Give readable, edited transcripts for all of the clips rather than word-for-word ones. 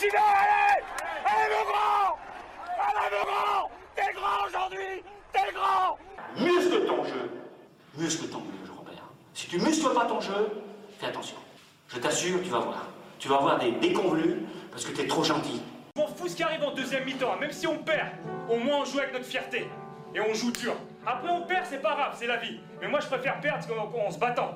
Continue, allez! Allez, mon grand! Allez, mon grand! T'es grand aujourd'hui! T'es grand! Muscle ton jeu! Muscle ton jeu, Robert. Si tu muscles pas ton jeu, fais attention. Je t'assure, tu vas voir. Tu vas avoir des déconvenus parce que t'es trop gentil. Je m'en fous ce qui arrive en deuxième mi-temps, même si on perd, au moins on joue avec notre fierté. Et on joue dur. Après on perd, c'est pas grave, c'est la vie. Mais moi je préfère perdre en se battant.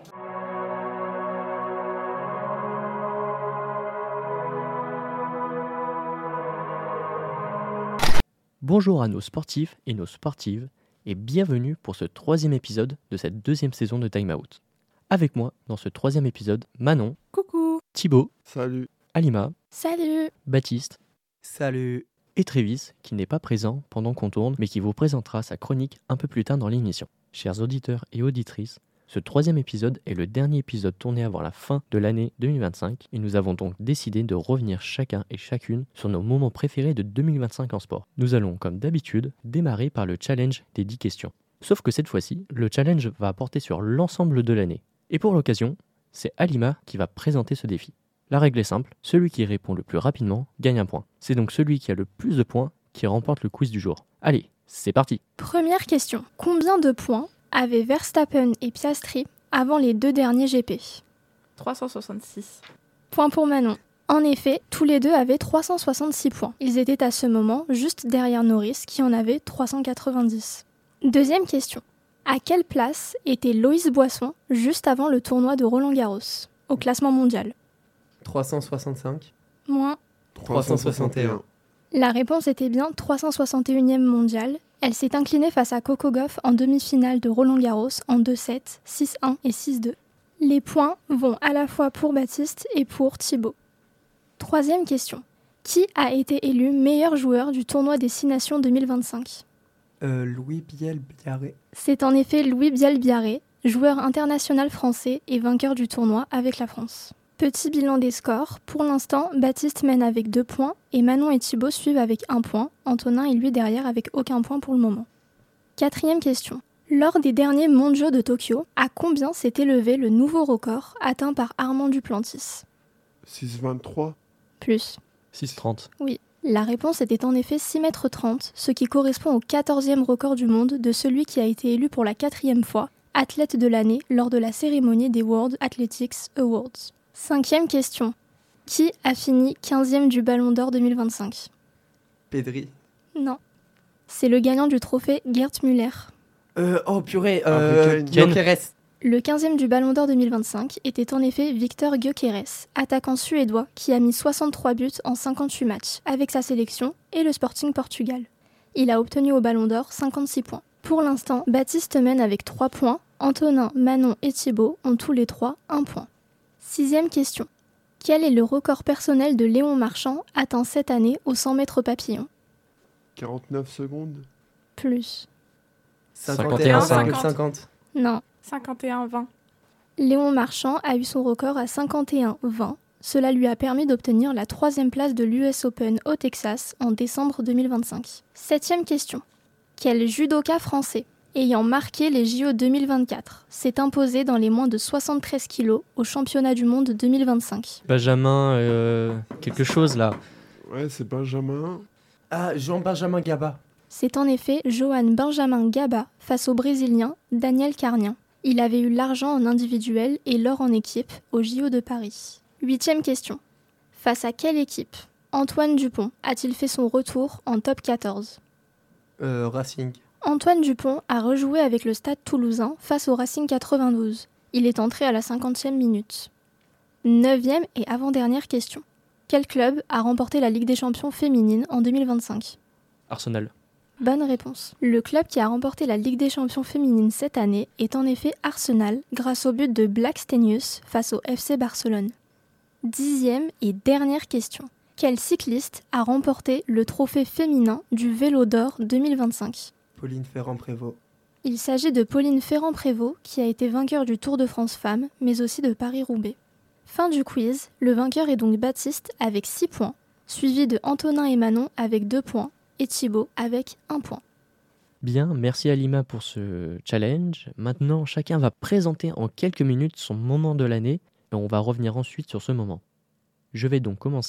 Bonjour à nos sportifs et nos sportives et bienvenue pour ce troisième épisode de cette deuxième saison de Time Out. Avec moi dans ce troisième épisode, Manon, Coucou. Thibaut, Salut. Alima, Salut. Baptiste Salut. et Trévis qui n'est pas présent pendant qu'on tourne mais qui vous présentera sa chronique un peu plus tard dans l'émission. Chers auditeurs et auditrices, ce troisième épisode est le dernier épisode tourné avant la fin de l'année 2025 et nous avons donc décidé de revenir chacun et chacune sur nos moments préférés de 2025 en sport. Nous allons comme d'habitude démarrer par le challenge des 10 questions. Sauf que cette fois-ci, le challenge va porter sur l'ensemble de l'année. Et pour l'occasion, c'est Alima qui va présenter ce défi. La règle est simple, celui qui répond le plus rapidement gagne un point. C'est donc celui qui a le plus de points qui remporte le quiz du jour. Allez, c'est parti. Première question. Combien de points avaient Verstappen et Piastri avant les deux derniers GP ? 366. Point pour Manon. En effet, tous les deux avaient 366 points. Ils étaient à ce moment juste derrière Norris qui en avait 390. Deuxième question. À quelle place était Loïs Boisson juste avant le tournoi de Roland-Garros, au classement mondial ? 365. Moins. 361. La réponse était bien 361e mondiale. Elle s'est inclinée face à Coco Gauff en demi-finale de Roland-Garros en 2-7, 6-1 et 6-2. Les points vont à la fois pour Baptiste et pour Thibaut. Troisième question. Qui a été élu meilleur joueur du tournoi des 6 Nations 2025 ? Louis Biel-Biarré. C'est en effet Louis Biel-Biarré, joueur international français et vainqueur du tournoi avec la France. Petit bilan des scores. Pour l'instant, Baptiste mène avec 2 points et Manon et Thibaut suivent avec 1 point. Antonin est lui derrière avec aucun point pour le moment. Quatrième question. Lors des derniers mondiaux de Tokyo, à combien s'est élevé le nouveau record atteint par Armand Duplantis ? 6,23. Plus. 6,30. Oui. La réponse était en effet 6,30 m, ce qui correspond au 14e record du monde de celui qui a été élu pour la 4e fois athlète de l'année lors de la cérémonie des World Athletics Awards. Cinquième question. Qui a fini 15e du Ballon d'Or 2025 ? Pedri. Non. C'est le gagnant du trophée Gerd Müller. Oh purée. Ken. Gyökeres. Le 15e du Ballon d'Or 2025 était en effet Victor Gyökeres, attaquant suédois qui a mis 63 buts en 58 matchs avec sa sélection et le Sporting Portugal. Il a obtenu au Ballon d'Or 56 points. Pour l'instant, Baptiste mène avec 3 points. Antonin, Manon et Thibaut ont tous les 3 1 point. Sixième question. Quel est le record personnel de Léon Marchand atteint cette année au 100 mètres papillon ? 49 secondes. Plus. 51,50. Non. 51-20. Léon Marchand a eu son record à 51,20. Cela lui a permis d'obtenir la 3e place de l'US Open au Texas en décembre 2025. Septième question. Quel judoka français, ayant marqué les JO 2024, s'est imposé dans les moins de 73 kg au championnat du monde 2025 ? Benjamin, quelque chose là. Ouais, c'est Benjamin. Ah, Jean-Benjamin Gaba. C'est en effet Johan Benjamin Gaba face au Brésilien Daniel Carnien. Il avait eu l'argent en individuel et l'or en équipe au JO de Paris. Huitième question. Face à quelle équipe Antoine Dupont a-t-il fait son retour en top 14 ? Racing. Antoine Dupont a rejoué avec le Stade Toulousain face au Racing 92. Il est entré à la 50e minute. Neuvième et avant-dernière question. Quel club a remporté la Ligue des Champions féminine en 2025 ? Arsenal. Bonne réponse. Le club qui a remporté la Ligue des Champions féminine cette année est en effet Arsenal, grâce au but de Blackstenius face au FC Barcelone. Dixième et dernière question. Quel cycliste a remporté le trophée féminin du Vélo d'Or 2025 ? Pauline Ferrand-Prévot. Il s'agit de Pauline Ferrand-Prévot qui a été vainqueur du Tour de France Femmes, mais aussi de Paris-Roubaix. Fin du quiz, le vainqueur est donc Baptiste avec 6 points, suivi de Antonin et Manon avec 2 points, et Thibaut avec 1 point. Bien, merci Alima pour ce challenge. Maintenant, chacun va présenter en quelques minutes son moment de l'année et on va revenir ensuite sur ce moment. Je vais donc commencer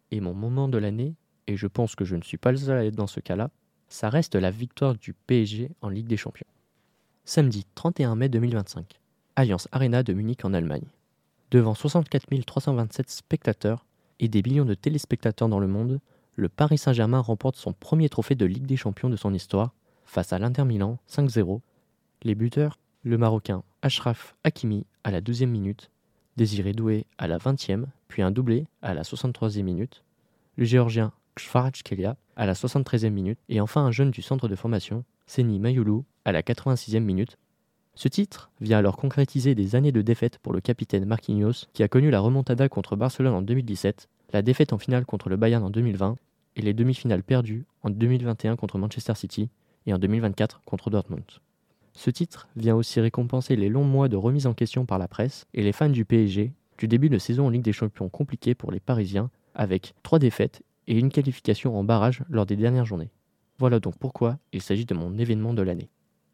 et mon moment de l'année, et je pense que je ne suis pas le seul à être dans ce cas-là, ça reste la victoire du PSG en Ligue des Champions. Samedi 31 mai 2025, Allianz Arena de Munich en Allemagne. Devant 64 327 spectateurs et des millions de téléspectateurs dans le monde, le Paris Saint-Germain remporte son premier trophée de Ligue des Champions de son histoire face à l'Inter Milan 5-0. Les buteurs, le Marocain Achraf Hakimi à la 12e minute, Désiré Doué à la 20e, puis un doublé à la 63e minute, le Géorgien Kvaratskhelia à la 73e minute et enfin un jeune du centre de formation, Seny Mayulu, à la 86e minute. Ce titre vient alors concrétiser des années de défaite pour le capitaine Marquinhos qui a connu la remontada contre Barcelone en 2017, la défaite en finale contre le Bayern en 2020 et les demi-finales perdues en 2021 contre Manchester City et en 2024 contre Dortmund. Ce titre vient aussi récompenser les longs mois de remise en question par la presse et les fans du PSG du début de saison en Ligue des Champions compliqué pour les Parisiens avec 3 défaites et une qualification en barrage lors des dernières journées. Voilà donc pourquoi il s'agit de mon événement de l'année.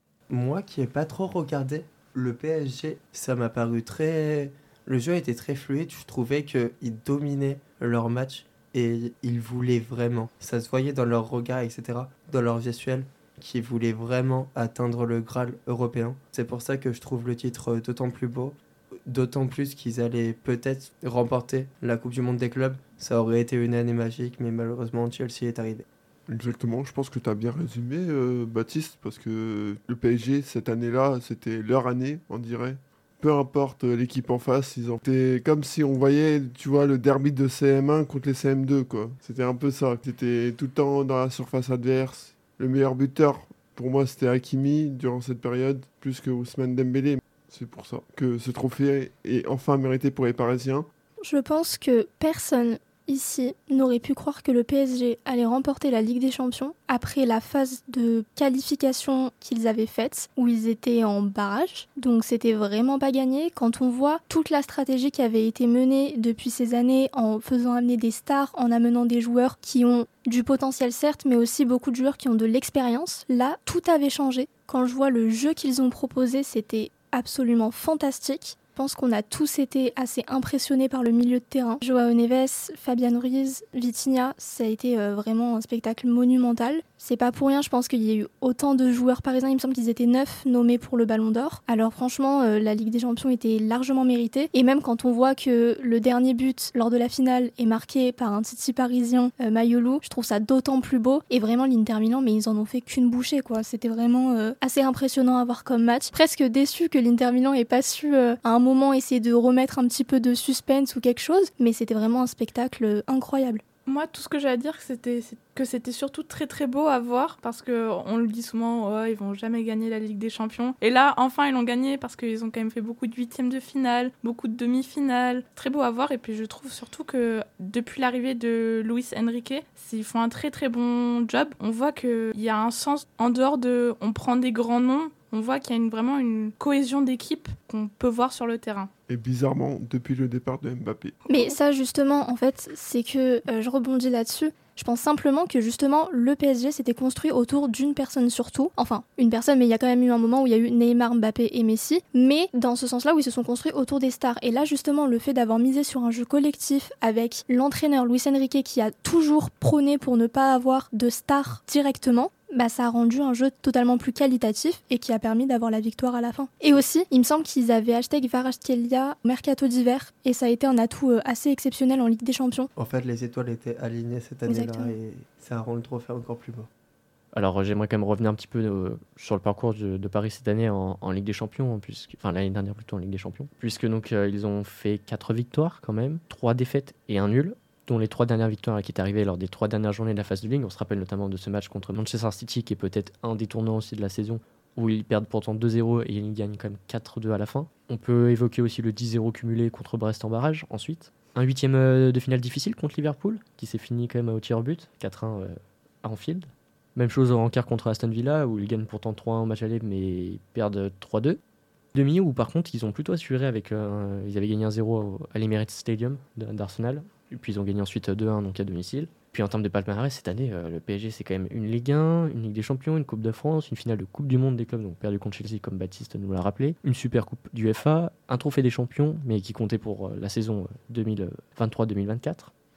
Moi qui n'ai pas trop regardé le PSG, ça m'a paru très... Le jeu était très fluide, je trouvais qu'ils dominaient leur match et ils voulaient vraiment. Ça se voyait dans leur regard, etc., dans leur gestuelle, qu'ils voulaient vraiment atteindre le Graal européen. C'est pour ça que je trouve le titre d'autant plus beau, d'autant plus qu'ils allaient peut-être remporter la Coupe du Monde des clubs. Ça aurait été une année magique, mais malheureusement Chelsea est arrivé. Exactement, je pense que tu as bien résumé, Baptiste, parce que le PSG, cette année-là, c'était leur année, on dirait. Peu importe l'équipe en face, c'était comme si on voyait, tu vois, le derby de CM1 contre les CM2, quoi. C'était un peu ça, c'était tout le temps dans la surface adverse. Le meilleur buteur, pour moi, c'était Hakimi durant cette période, plus que Ousmane Dembélé. C'est pour ça que ce trophée est enfin mérité pour les Parisiens. Je pense que personne ici n'aurait pu croire que le PSG allait remporter la Ligue des Champions après la phase de qualification qu'ils avaient faite, où ils étaient en barrage. Donc c'était vraiment pas gagné. Quand on voit toute la stratégie qui avait été menée depuis ces années en faisant amener des stars, en amenant des joueurs qui ont du potentiel certes, mais aussi beaucoup de joueurs qui ont de l'expérience, là, tout avait changé. Quand je vois le jeu qu'ils ont proposé, c'était absolument fantastique. Je pense qu'on a tous été assez impressionnés par le milieu de terrain. Joao Neves, Fabian Ruiz, Vitinha, ça a été vraiment un spectacle monumental. C'est pas pour rien, je pense qu'il y a eu autant de joueurs parisiens, il me semble qu'ils étaient 9 nommés pour le Ballon d'Or. Alors franchement, la Ligue des Champions était largement méritée. Et même quand on voit que le dernier but lors de la finale est marqué par un Titi parisien, Mayulu, je trouve ça d'autant plus beau. Et vraiment l'Inter Milan, mais ils en ont fait qu'une bouchée, quoi. C'était vraiment assez impressionnant à voir comme match. Presque déçu que l'Inter Milan ait pas su à un moment essayer de remettre un petit peu de suspense ou quelque chose. Mais c'était vraiment un spectacle incroyable. Moi, tout ce que j'ai à dire, c'est que c'était surtout très très beau à voir parce qu'on le dit souvent, oh, ils vont jamais gagner la Ligue des Champions. Et là, enfin, ils l'ont gagné parce qu'ils ont quand même fait beaucoup de huitièmes de finale, beaucoup de demi-finales. Très beau à voir. Et puis, je trouve surtout que depuis l'arrivée de Luis Enrique, ils font un très très bon job. On voit qu'il y a un sens en dehors de... On prend des grands noms. On voit qu'il y a vraiment une cohésion d'équipe qu'on peut voir sur le terrain. Et bizarrement, depuis le départ de Mbappé. Mais ça, justement, en fait, c'est que je rebondis là-dessus. Je pense simplement que, justement, le PSG s'était construit autour d'une personne surtout. Enfin, une personne, mais il y a quand même eu un moment où il y a eu Neymar, Mbappé et Messi. Mais dans ce sens-là, où ils se sont construits autour des stars. Et là, justement, le fait d'avoir misé sur un jeu collectif avec l'entraîneur Luis Enrique qui a toujours prôné pour ne pas avoir de stars directement, bah, ça a rendu un jeu totalement plus qualitatif et qui a permis d'avoir la victoire à la fin. Et aussi, il me semble qu'ils avaient acheté Kvaratskhelia au mercato d'hiver et ça a été un atout assez exceptionnel en Ligue des Champions. En fait, les étoiles étaient alignées cette année-là. Exactement. Et ça rend le trophée encore plus beau. Alors j'aimerais quand même revenir un petit peu sur le parcours de Paris cette année en Ligue des Champions, enfin l'année dernière plutôt en Ligue des Champions, puisque donc ils ont fait 4 victoires quand même, 3 défaites et 1 nul, dont les 3 dernières victoires qui est arrivée lors des 3 dernières journées de la phase de Ligue. On se rappelle notamment de ce match contre Manchester City qui est peut-être un des tournants aussi de la saison, où ils perdent pourtant 2-0 et ils gagnent quand même 4-2 à la fin. On peut évoquer aussi le 10-0 cumulé contre Brest en barrage ensuite. Un 8e de finale difficile contre Liverpool, qui s'est fini quand même au tir au but, 4-1 à Anfield. Même chose en quart contre Aston Villa, où ils gagnent pourtant 3-1 au match aller, mais perdent 3-2. Demi où par contre ils ont plutôt assuré avec... ils avaient gagné 1-0 à l'Emirates Stadium d'Arsenal, et puis ils ont gagné ensuite 2-1 donc à domicile. Puis en termes de palmarès, cette année, le PSG c'est quand même une Ligue 1, une Ligue des Champions, une Coupe de France, une finale de Coupe du Monde des clubs, donc perdu contre Chelsea comme Baptiste nous l'a rappelé, une Super Coupe du FA, un trophée des champions, mais qui comptait pour la saison 2023-2024.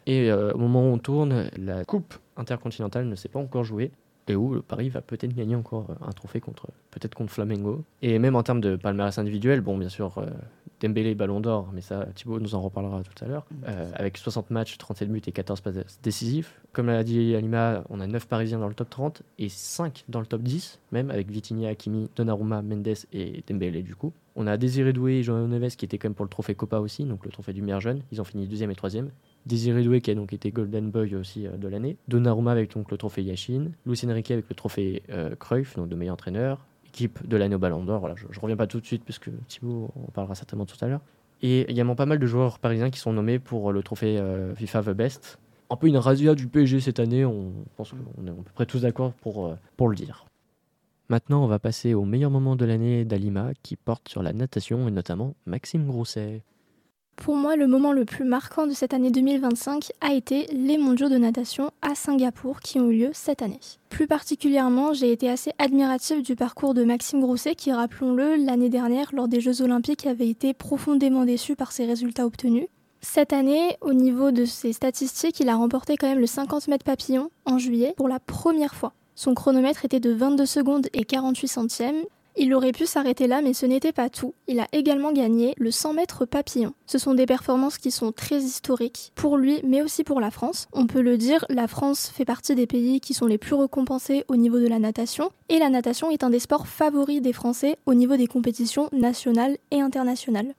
Et au moment où on tourne, la coupe intercontinentale ne s'est pas encore jouée. Et où le Paris va peut-être gagner encore un trophée peut-être contre Flamengo. Et même en termes de palmarès individuel, bon, bien sûr, Dembélé Ballon d'Or, mais ça, Thibaut nous en reparlera tout à l'heure, avec 60 matchs, 37 buts et 14 passes décisifs. Comme l'a dit Alima, on a 9 Parisiens dans le top 30 et 5 dans le top 10, même avec Vitinha, Hakimi, Donnarumma, Mendes et Dembélé du coup. On a Désiré Doué et João Neves qui étaient quand même pour le trophée Copa aussi, donc le trophée du meilleur jeune. Ils ont fini 2e et 3e. Désiré Doué qui a donc été Golden Boy aussi de l'année. Donnarumma avec donc le trophée Yashin. Luis Enrique avec le trophée Cruyff, donc de meilleur entraîneur. Équipe de l'année au Ballon d'Or. Voilà, je reviens pas tout de suite puisque Thibaut en parlera certainement tout à l'heure. Et également pas mal de joueurs parisiens qui sont nommés pour le trophée FIFA The Best. Un peu une razzia du PSG cette année, on pense qu'on est à peu près tous d'accord pour le dire. Maintenant, on va passer au meilleur moment de l'année d'Alima qui porte sur la natation et notamment Maxime Grousset. Pour moi, le moment le plus marquant de cette année 2025 a été les mondiaux de natation à Singapour qui ont eu lieu cette année. Plus particulièrement, j'ai été assez admirative du parcours de Maxime Grousset qui, rappelons-le, l'année dernière, lors des Jeux Olympiques, avait été profondément déçu par ses résultats obtenus. Cette année, au niveau de ses statistiques, il a remporté quand même le 50 mètres papillon en juillet pour la première fois. Son chronomètre était de 22 secondes et 48 centièmes. Il aurait pu s'arrêter là, mais ce n'était pas tout. Il a également gagné le 100 mètres papillon. Ce sont des performances qui sont très historiques pour lui, mais aussi pour la France. On peut le dire, la France fait partie des pays qui sont les plus récompensés au niveau de la natation, et la natation est un des sports favoris des Français au niveau des compétitions nationales et internationales.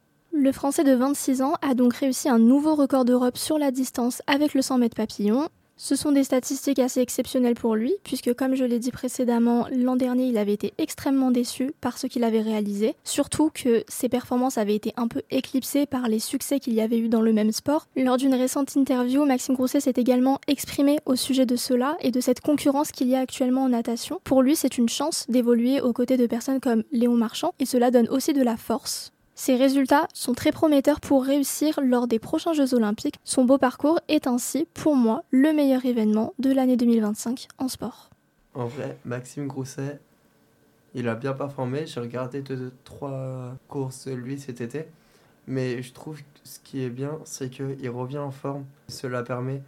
Le Français de 26 ans a donc réussi un nouveau record d'Europe sur la distance avec le 100 mètres papillon. Ce sont des statistiques assez exceptionnelles pour lui, puisque comme je l'ai dit précédemment, l'an dernier il avait été extrêmement déçu par ce qu'il avait réalisé, surtout que ses performances avaient été un peu éclipsées par les succès qu'il y avait eu dans le même sport. Lors d'une récente interview, Maxime Grousset s'est également exprimé au sujet de cela et de cette concurrence qu'il y a actuellement en natation. Pour lui, c'est une chance d'évoluer aux côtés de personnes comme Léon Marchand, et cela donne aussi de la force. Ses résultats sont très prometteurs pour réussir lors des prochains Jeux Olympiques. Son beau parcours est ainsi, pour moi, le meilleur événement de l'année 2025 en sport. En vrai, Maxime Grousset, il a bien performé. J'ai regardé 2-3 courses de lui cet été. Mais je trouve que ce qui est bien, c'est qu'il revient en forme. Cela permet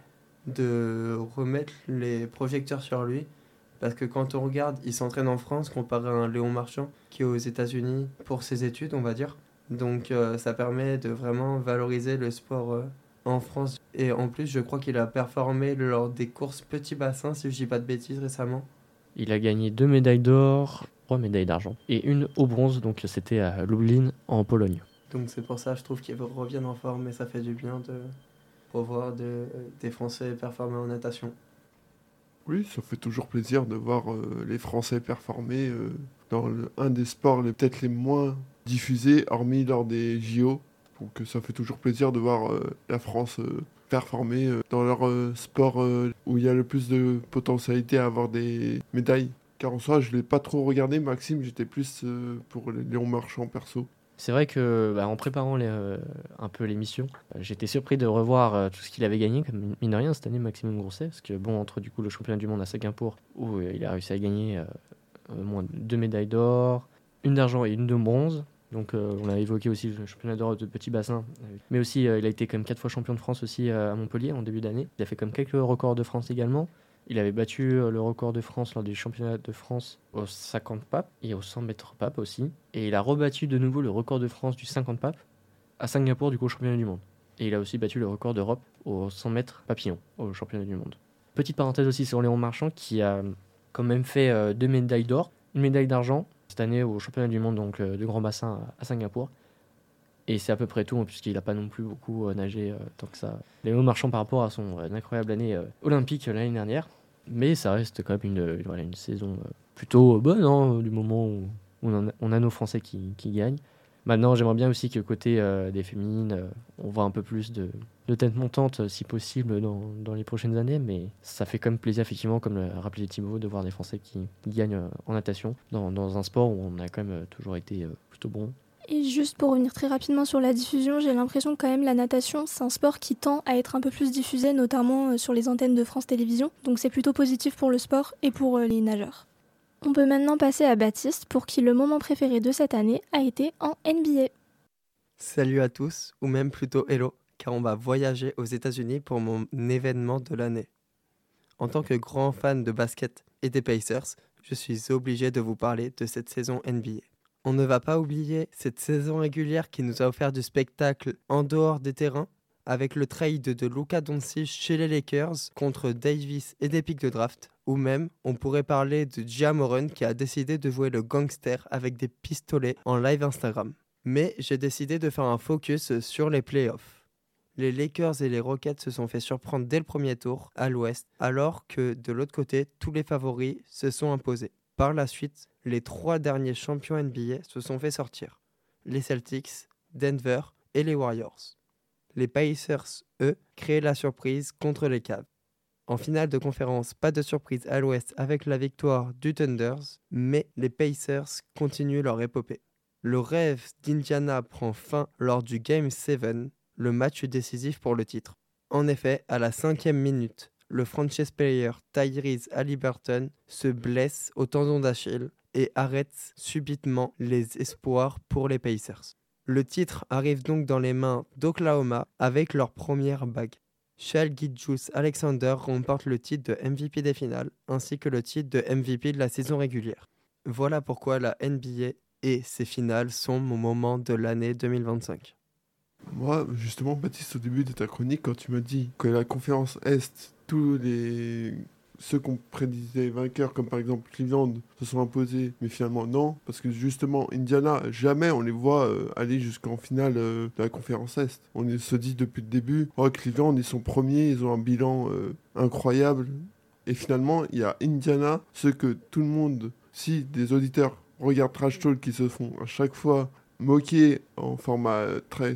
de remettre les projecteurs sur lui. Parce que quand on regarde, il s'entraîne en France comparé à un Léon Marchand qui est aux États-Unis pour ses études, on va dire. Donc ça permet de vraiment valoriser le sport en France. Et en plus, je crois qu'il a performé lors des courses petits bassins, si je dis pas de bêtises, récemment. Il a gagné 2 médailles d'or, 3 médailles d'argent et une au bronze, donc c'était à Lublin en Pologne. Donc c'est pour ça, je trouve qu'il revient en forme et ça fait du bien de revoir des Français performer en natation. Oui, ça fait toujours plaisir de voir les Français performer dans un des sports peut-être les moins diffusés, hormis lors des JO. Donc ça fait toujours plaisir de voir la France performer dans leur sport où il y a le plus de potentialité à avoir des médailles. Car en soi, je ne l'ai pas trop regardé, Maxime, j'étais plus pour Léon Marchand perso. C'est vrai que en préparant un peu l'émission, j'étais surpris de revoir tout ce qu'il avait gagné, comme mine de rien cette année Maxime Grousset, parce que bon, entre du coup le championnat du monde à Singapour, où il a réussi à gagner moins 2 médailles d'or, une d'argent et une de bronze. Donc on a évoqué aussi le championnat d'Europe de petit bassin, mais aussi il a été quand même 4 fois champion de France aussi à Montpellier en début d'année. Il a fait comme quelques records de France également. Il avait battu le record de France lors des championnats de France aux 50 papes et aux 100 mètres papes aussi. Et il a rebattu de nouveau le record de France du 50 papes à Singapour du coup au championnat du monde. Et il a aussi battu le record d'Europe aux 100 mètres papillon au championnat du monde. Petite parenthèse aussi sur Léon Marchand qui a quand même fait 2 médailles d'or, une médaille d'argent cette année au championnat du monde donc de grand bassin à Singapour. Et c'est à peu près tout, puisqu'il n'a pas non plus beaucoup nagé tant que ça. Léon Marchand par rapport à son incroyable année olympique l'année dernière. Mais ça reste quand même une saison plutôt bonne, du moment où on a nos Français qui gagnent. Maintenant, j'aimerais bien aussi que côté des féminines, on voit un peu plus de tête montante, si possible, dans les prochaines années. Mais ça fait quand même plaisir, effectivement, comme l'a rappelé Thibaut, de voir des Français qui gagnent en natation, dans un sport où on a quand même toujours été plutôt bon. Et juste pour revenir très rapidement sur la diffusion, j'ai l'impression que quand même la natation, c'est un sport qui tend à être un peu plus diffusé, notamment sur les antennes de France Télévisions. Donc c'est plutôt positif pour le sport et pour les nageurs. On peut maintenant passer à Baptiste, pour qui le moment préféré de cette année a été en NBA. Salut à tous, ou même plutôt hello, car on va voyager aux États-Unis pour mon événement de l'année. En tant que grand fan de basket et des Pacers, je suis obligé de vous parler de cette saison NBA. On ne va pas oublier cette saison régulière qui nous a offert du spectacle en dehors des terrains, avec le trade de Luka Doncic chez les Lakers contre Davis et des pics de draft, ou même on pourrait parler de Ja Morant qui a décidé de jouer le gangster avec des pistolets en live Instagram. Mais j'ai décidé de faire un focus sur les playoffs. Les Lakers et les Rockets se sont fait surprendre dès le premier tour à l'ouest, alors que de l'autre côté, tous les favoris se sont imposés. Par la suite, les 3 derniers champions NBA se sont fait sortir. Les Celtics, Denver et les Warriors. Les Pacers, eux, créent la surprise contre les Cavs. En finale de conférence, pas de surprise à l'ouest avec la victoire du Thunders, mais les Pacers continuent leur épopée. Le rêve d'Indiana prend fin lors du Game 7, le match décisif pour le titre. En effet, à la 5e minute, le franchise player Tyrese Haliburton se blesse au tendon d'Achille et arrête subitement les espoirs pour les Pacers. Le titre arrive donc dans les mains d'Oklahoma avec leur première bague. Shai Gilgeous-Alexander remporte le titre de MVP des finales ainsi que le titre de MVP de la saison régulière. Voilà pourquoi la NBA et ses finales sont mon moment de l'année 2025. Moi, justement, Baptiste, au début de ta chronique, quand tu m'as dit que la conférence Est, ceux qu'on prédisait vainqueurs, comme par exemple Cleveland, se sont imposés, mais finalement non, parce que justement, Indiana, jamais on les voit aller jusqu'en finale de la conférence Est. On se dit depuis le début, oh Cleveland, ils sont premiers, ils ont un bilan incroyable. Et finalement, il y a Indiana, ceux que tout le monde, si des auditeurs regardent Trash Talk qui se font à chaque fois moqués en format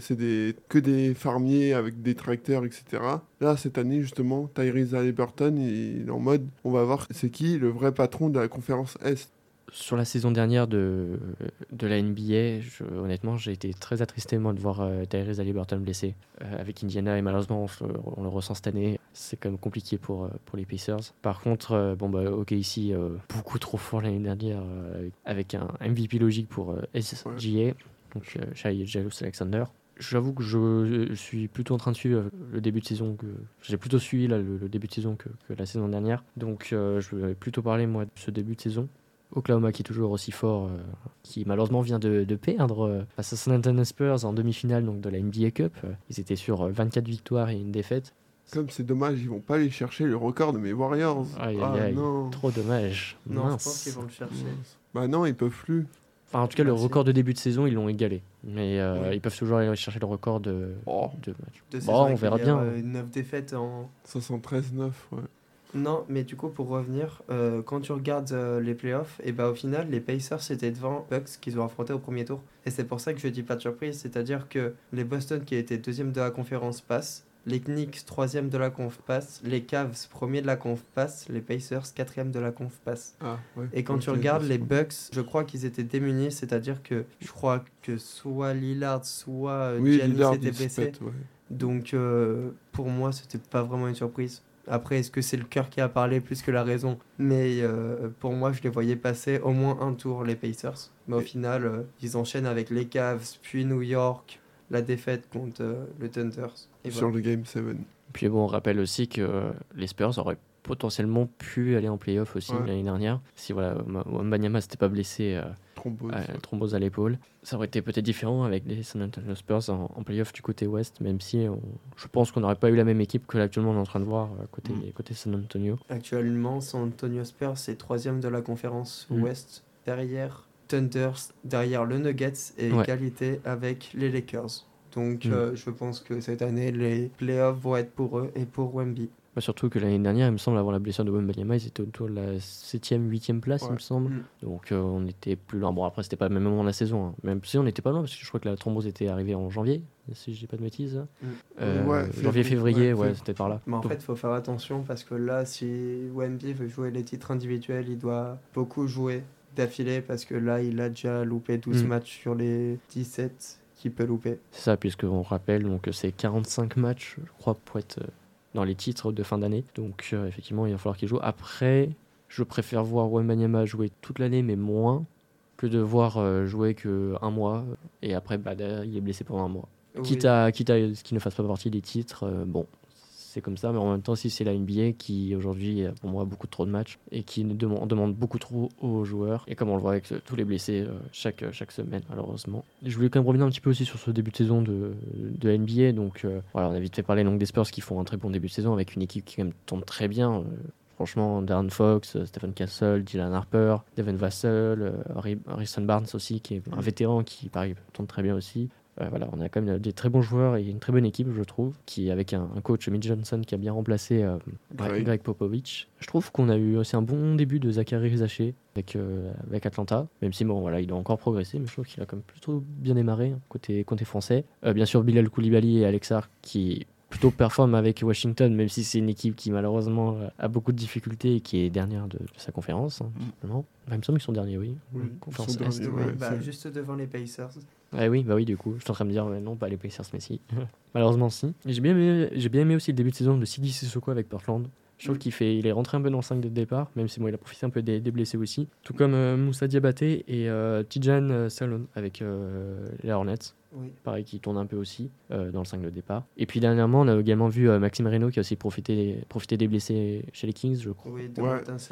que des farmiers avec des tracteurs, etc. Là, cette année, justement, Tyrese Haliburton, il est en mode, on va voir c'est qui le vrai patron de la conférence Est. Sur la saison dernière de la NBA, honnêtement, j'ai été très attristé moi, de voir Tyrese Haliburton blessé avec Indiana, et malheureusement, on le ressent cette année. C'est quand même compliqué pour les Pacers. Par contre, OKC, beaucoup trop fort l'année dernière, avec un MVP logique pour SGA, donc Shai Gilgeous-Alexander. J'avoue que je suis plutôt en train de suivre le début de saison. J'ai plutôt suivi là, le début de saison que la saison dernière. Donc je vais plutôt parler moi de ce début de saison. Oklahoma qui est toujours aussi fort, qui malheureusement vient de perdre face à San Antonio Spurs en demi-finale donc de la NBA Cup. Ils étaient sur 24 victoires et une défaite. Comme c'est dommage, ils vont pas aller chercher le record de mes Warriors. Aïe, non. Trop dommage. Non, Mince. je pense qu'ils vont le chercher. Bah non, ils peuvent plus. Enfin, en tout cas, le Merci. record de début de saison, ils l'ont égalé. Mais ils peuvent toujours aller chercher le record de match. De On verra bien. 9 défaites en... 73-9, ouais. Non, mais du coup, pour revenir, quand tu regardes les playoffs, et au final, les Pacers étaient devant Bucks qu'ils ont affronté au premier tour. Et c'est pour ça que je dis pas de surprise, c'est-à-dire que les Boston qui étaient deuxième de la conférence passent, les Knicks troisième de la conf passent, les Cavs premier de la conf passent, les Pacers quatrième de la conf passent. Ah, ouais. Et quand tu Ok, regardes c'est les bon. Bucks, je crois qu'ils étaient démunis, c'est-à-dire que je crois que soit Lillard, soit Oui, Giannis Lillard, étaient il se blessés. pète, ouais. Donc pour moi, c'était pas vraiment une surprise. Après, est-ce que c'est le cœur qui a parlé plus que la raison? Mais pour moi, je les voyais passer au moins un tour, les Pacers. Mais au final, ils enchaînent avec les Cavs, puis New York, la défaite contre le Thunders. Et Sur voilà. le Game 7. Puis on rappelle aussi que les Spurs auraient potentiellement pu aller en play-off aussi Ouais. l'année dernière. Si Wembanyama s'était pas blessé, Thrombose. thrombose à l'épaule, ça aurait été peut-être différent avec les San Antonio Spurs en play-off du côté ouest, même si je pense qu'on n'aurait pas eu la même équipe que actuellement on est en train de voir côté San Antonio. Actuellement, San Antonio Spurs, c'est troisième de la conférence Mm. ouest, derrière Thunders, derrière le Nuggets et Ouais. égalité avec les Lakers. Donc Mm. je pense que cette année, les playoffs vont être pour eux et pour Wemby. Surtout que l'année dernière, il me semble, avant la blessure de Wembanyama, ils étaient autour de la 7e, 8e place, il Ouais. me semble. Mm. Donc on était plus loin. Bon, après, c'était pas le même moment de la saison, hein. Même si on n'était pas loin, parce que je crois que la thrombose était arrivée en janvier, si je dis pas de bêtises. Ouais, Janvier-février, ouais, c'était par là. Mais en Donc, fait, il faut faire attention parce que là, si Wemby veut jouer les titres individuels, il doit beaucoup jouer d'affilée parce que là, il a déjà loupé 12 Mm. matchs sur les 17 qu'il peut louper. c'est ça, puisqu'on rappelle donc, que c'est 45 matchs, je crois, pour être dans les titres de fin d'année. Donc effectivement, il va falloir qu'il joue. Après, je préfère voir Wembanyama jouer toute l'année, mais moins, que de voir jouer qu'un mois. Et après, derrière, il est blessé pendant un mois. Quitte à ce qu'il ne fasse pas partie des titres, bon, c'est comme ça, mais en même temps, si c'est la NBA qui aujourd'hui, pour moi, a beaucoup trop de matchs et qui demande beaucoup trop aux joueurs, et comme on le voit avec tous les blessés chaque semaine, malheureusement. Je voulais quand même revenir un petit peu aussi sur ce début de saison de NBA, donc voilà, on a vite fait parler donc des Spurs qui font un très bon début de saison avec une équipe qui quand même tourne très bien. Franchement, Darren Fox, Stephen Castle, Dylan Harper, Devin Vassell, Harrison Barnes aussi, qui est un vétéran qui, pareil, tourne très bien aussi. Voilà, on a quand même des très bons joueurs et une très bonne équipe, je trouve, qui avec un coach, Mitch Johnson, qui a bien remplacé Greg Popovich. Je trouve qu'on a eu aussi un bon début de Zachary Rizaché avec Atlanta, même si bon, voilà, il doit encore progresser, mais je trouve qu'il a quand même plutôt bien démarré côté français. Bien sûr, Bilal Koulibaly et Alex Sarr qui plutôt performent avec Washington, même si c'est une équipe qui malheureusement a beaucoup de difficultés et qui est dernière de sa conférence. Simplement. Il me semble qu'ils sont derniers, oui. Conférence Est. Juste devant les Pacers. Oui, du coup, je suis en train de me dire, non, pas les Pacers, mais si. Malheureusement, si. Et j'ai bien aimé aussi le début de saison de Sidi Sissoko avec Portland. Je trouve qu'il est rentré un peu dans le 5 de départ, même si bon, il a profité un peu des blessés aussi. Tout comme Moussa Diabaté et Tidjane Salon avec les Hornets. Oui. Pareil, qui tourne un peu aussi dans le 5 de départ. Et puis dernièrement, on a également vu Maxime Reynaud qui a aussi profité des blessés chez les Kings, je crois. Oui,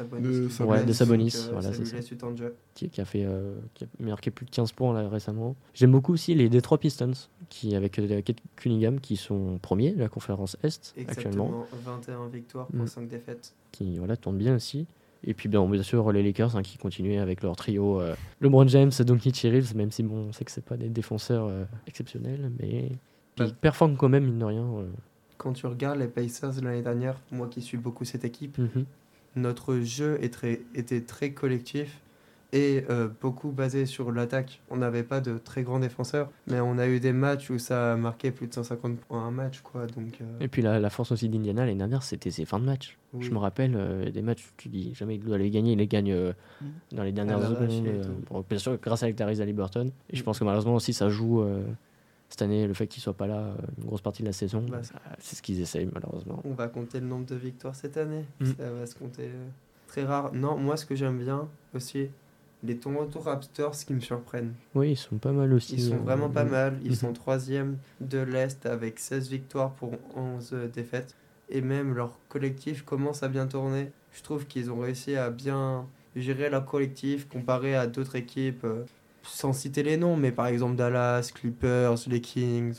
de Sabonis. Voilà, ça lui laisse du temps de jeu. Qui a marqué plus de 15 points là, récemment. J'aime beaucoup aussi les Detroit Pistons, qui avec Kate Cunningham, qui sont premiers de la conférence Est actuellement. 21 victoires pour 5 défaites. Qui tournent bien aussi. Et puis bien sûr les Lakers qui continuent avec leur trio LeBron James, Doncic et Reeves, même si bon, on sait que c'est pas des défenseurs exceptionnels, mais ils performent quand même mine de rien. Quand tu regardes les Pacers l'année dernière, moi qui suis beaucoup cette équipe, notre jeu était très collectif et beaucoup basé sur l'attaque. On n'avait pas de très grands défenseurs, mais on a eu des matchs où ça a marqué plus de 150 points un match, quoi. Donc, Et puis la force aussi d'Indiana l'année dernière, c'était ses fins de match. Oui. Je me rappelle des matchs où tu dis jamais il doit les gagner, il les gagne dans les dernières secondes. Bien sûr, grâce à Tyrese Haliburton. Et je pense que malheureusement aussi ça joue cette année, le fait qu'il soit pas là une grosse partie de la saison. C'est ce qu'ils essayent malheureusement. On va compter le nombre de victoires cette année. Ça va se compter très rare. Non, moi ce que j'aime bien aussi, les Toronto Raptors qui me surprennent. Oui, ils sont pas mal aussi. Ils sont vraiment pas mal. Ils sont 3e de l'Est avec 16 victoires pour 11 défaites. Et même leur collectif commence à bien tourner. Je trouve qu'ils ont réussi à bien gérer leur collectif comparé à d'autres équipes, sans citer les noms, mais par exemple Dallas, Clippers, les Kings,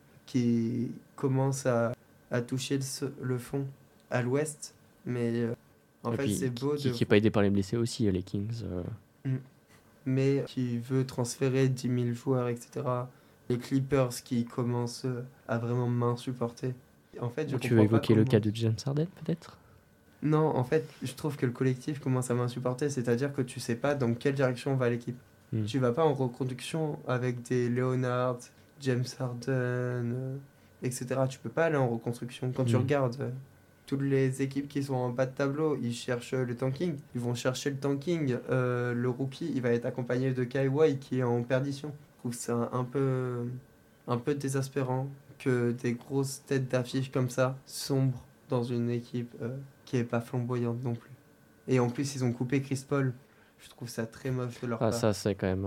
qui commencent à toucher le fond à l'Ouest. Mais en fait, c'est beau qui n'est pas aidé par les blessés aussi, les Kings. Mais qui veut transférer 10 000 joueurs, etc. Les Clippers qui commencent à vraiment m'insupporter. En fait, tu veux évoquer le cas de James Harden, peut-être ? Non, en fait, je trouve que le collectif commence à m'insupporter, c'est-à-dire que tu sais pas dans quelle direction va l'équipe. Tu vas pas en reconduction avec des Leonard, James Harden, etc. Tu peux pas aller en reconstruction. Quand tu regardes toutes les équipes qui sont en bas de tableau, ils cherchent le tanking. Ils vont chercher le tanking. Le rookie, il va être accompagné de Kawhi qui est en perdition. Je trouve ça un peu désespérant que des grosses têtes d'affiche comme ça sombrent dans une équipe qui est pas flamboyante non plus. Et en plus, ils ont coupé Chris Paul. Je trouve ça très moche de leur part. Ça, c'est quand même...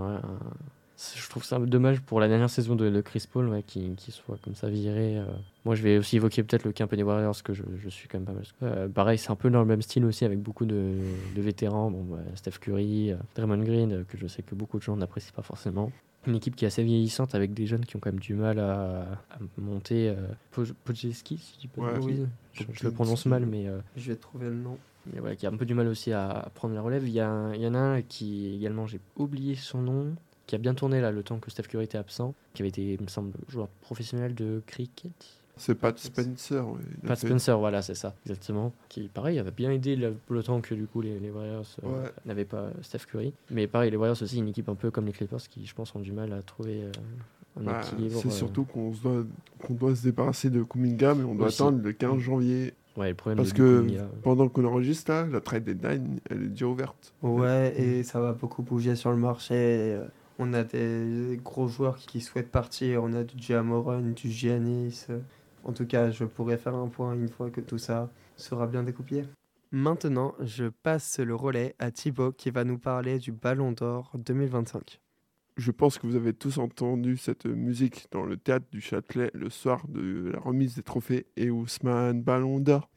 Je trouve ça dommage pour la dernière saison de Chris Paul qui soit comme ça viré. Moi, je vais aussi évoquer peut-être le cas des Warriors, que je suis quand même pas mal. Pareil, c'est un peu dans le même style aussi, avec beaucoup de vétérans. Steph Curry, Draymond Green, que je sais que beaucoup de gens n'apprécient pas forcément. Une équipe qui est assez vieillissante, avec des jeunes qui ont quand même du mal à monter. Podjeski, si je dis pas de bêtises. Je le prononce mal, mais... Je vais trouver le nom. Mais voilà, qui a un peu du mal aussi à prendre la relève. Il y en a un qui, également, j'ai oublié son nom, qui a bien tourné là, le temps que Steph Curry était absent, qui avait été, il me semble, joueur professionnel de cricket. C'est Pat Spencer. Ouais, Pat Spencer, voilà, c'est ça, exactement. Qui, pareil, avait bien aidé le temps que du coup les Warriors n'avaient pas Steph Curry. Mais pareil, les Warriors aussi, une équipe un peu comme les Clippers qui, je pense, ont du mal à trouver un équilibre. C'est surtout qu'on doit se débarrasser de Kuminga, mais on doit attendre le 15 janvier. Ouais, le problème parce que pendant qu'on enregistre là, la trade deadline, elle est déjà ouverte. Ouais, et ça va beaucoup bouger sur le marché. On a des gros joueurs qui souhaitent partir. On a du Jamoran, du Giannis. En tout cas, je pourrais faire un point une fois que tout ça sera bien découpillé. Maintenant, je passe le relais à Thibaut qui va nous parler du Ballon d'Or 2025. Je pense que vous avez tous entendu cette musique dans le théâtre du Châtelet le soir de la remise des trophées et Ousmane Ballon d'Or.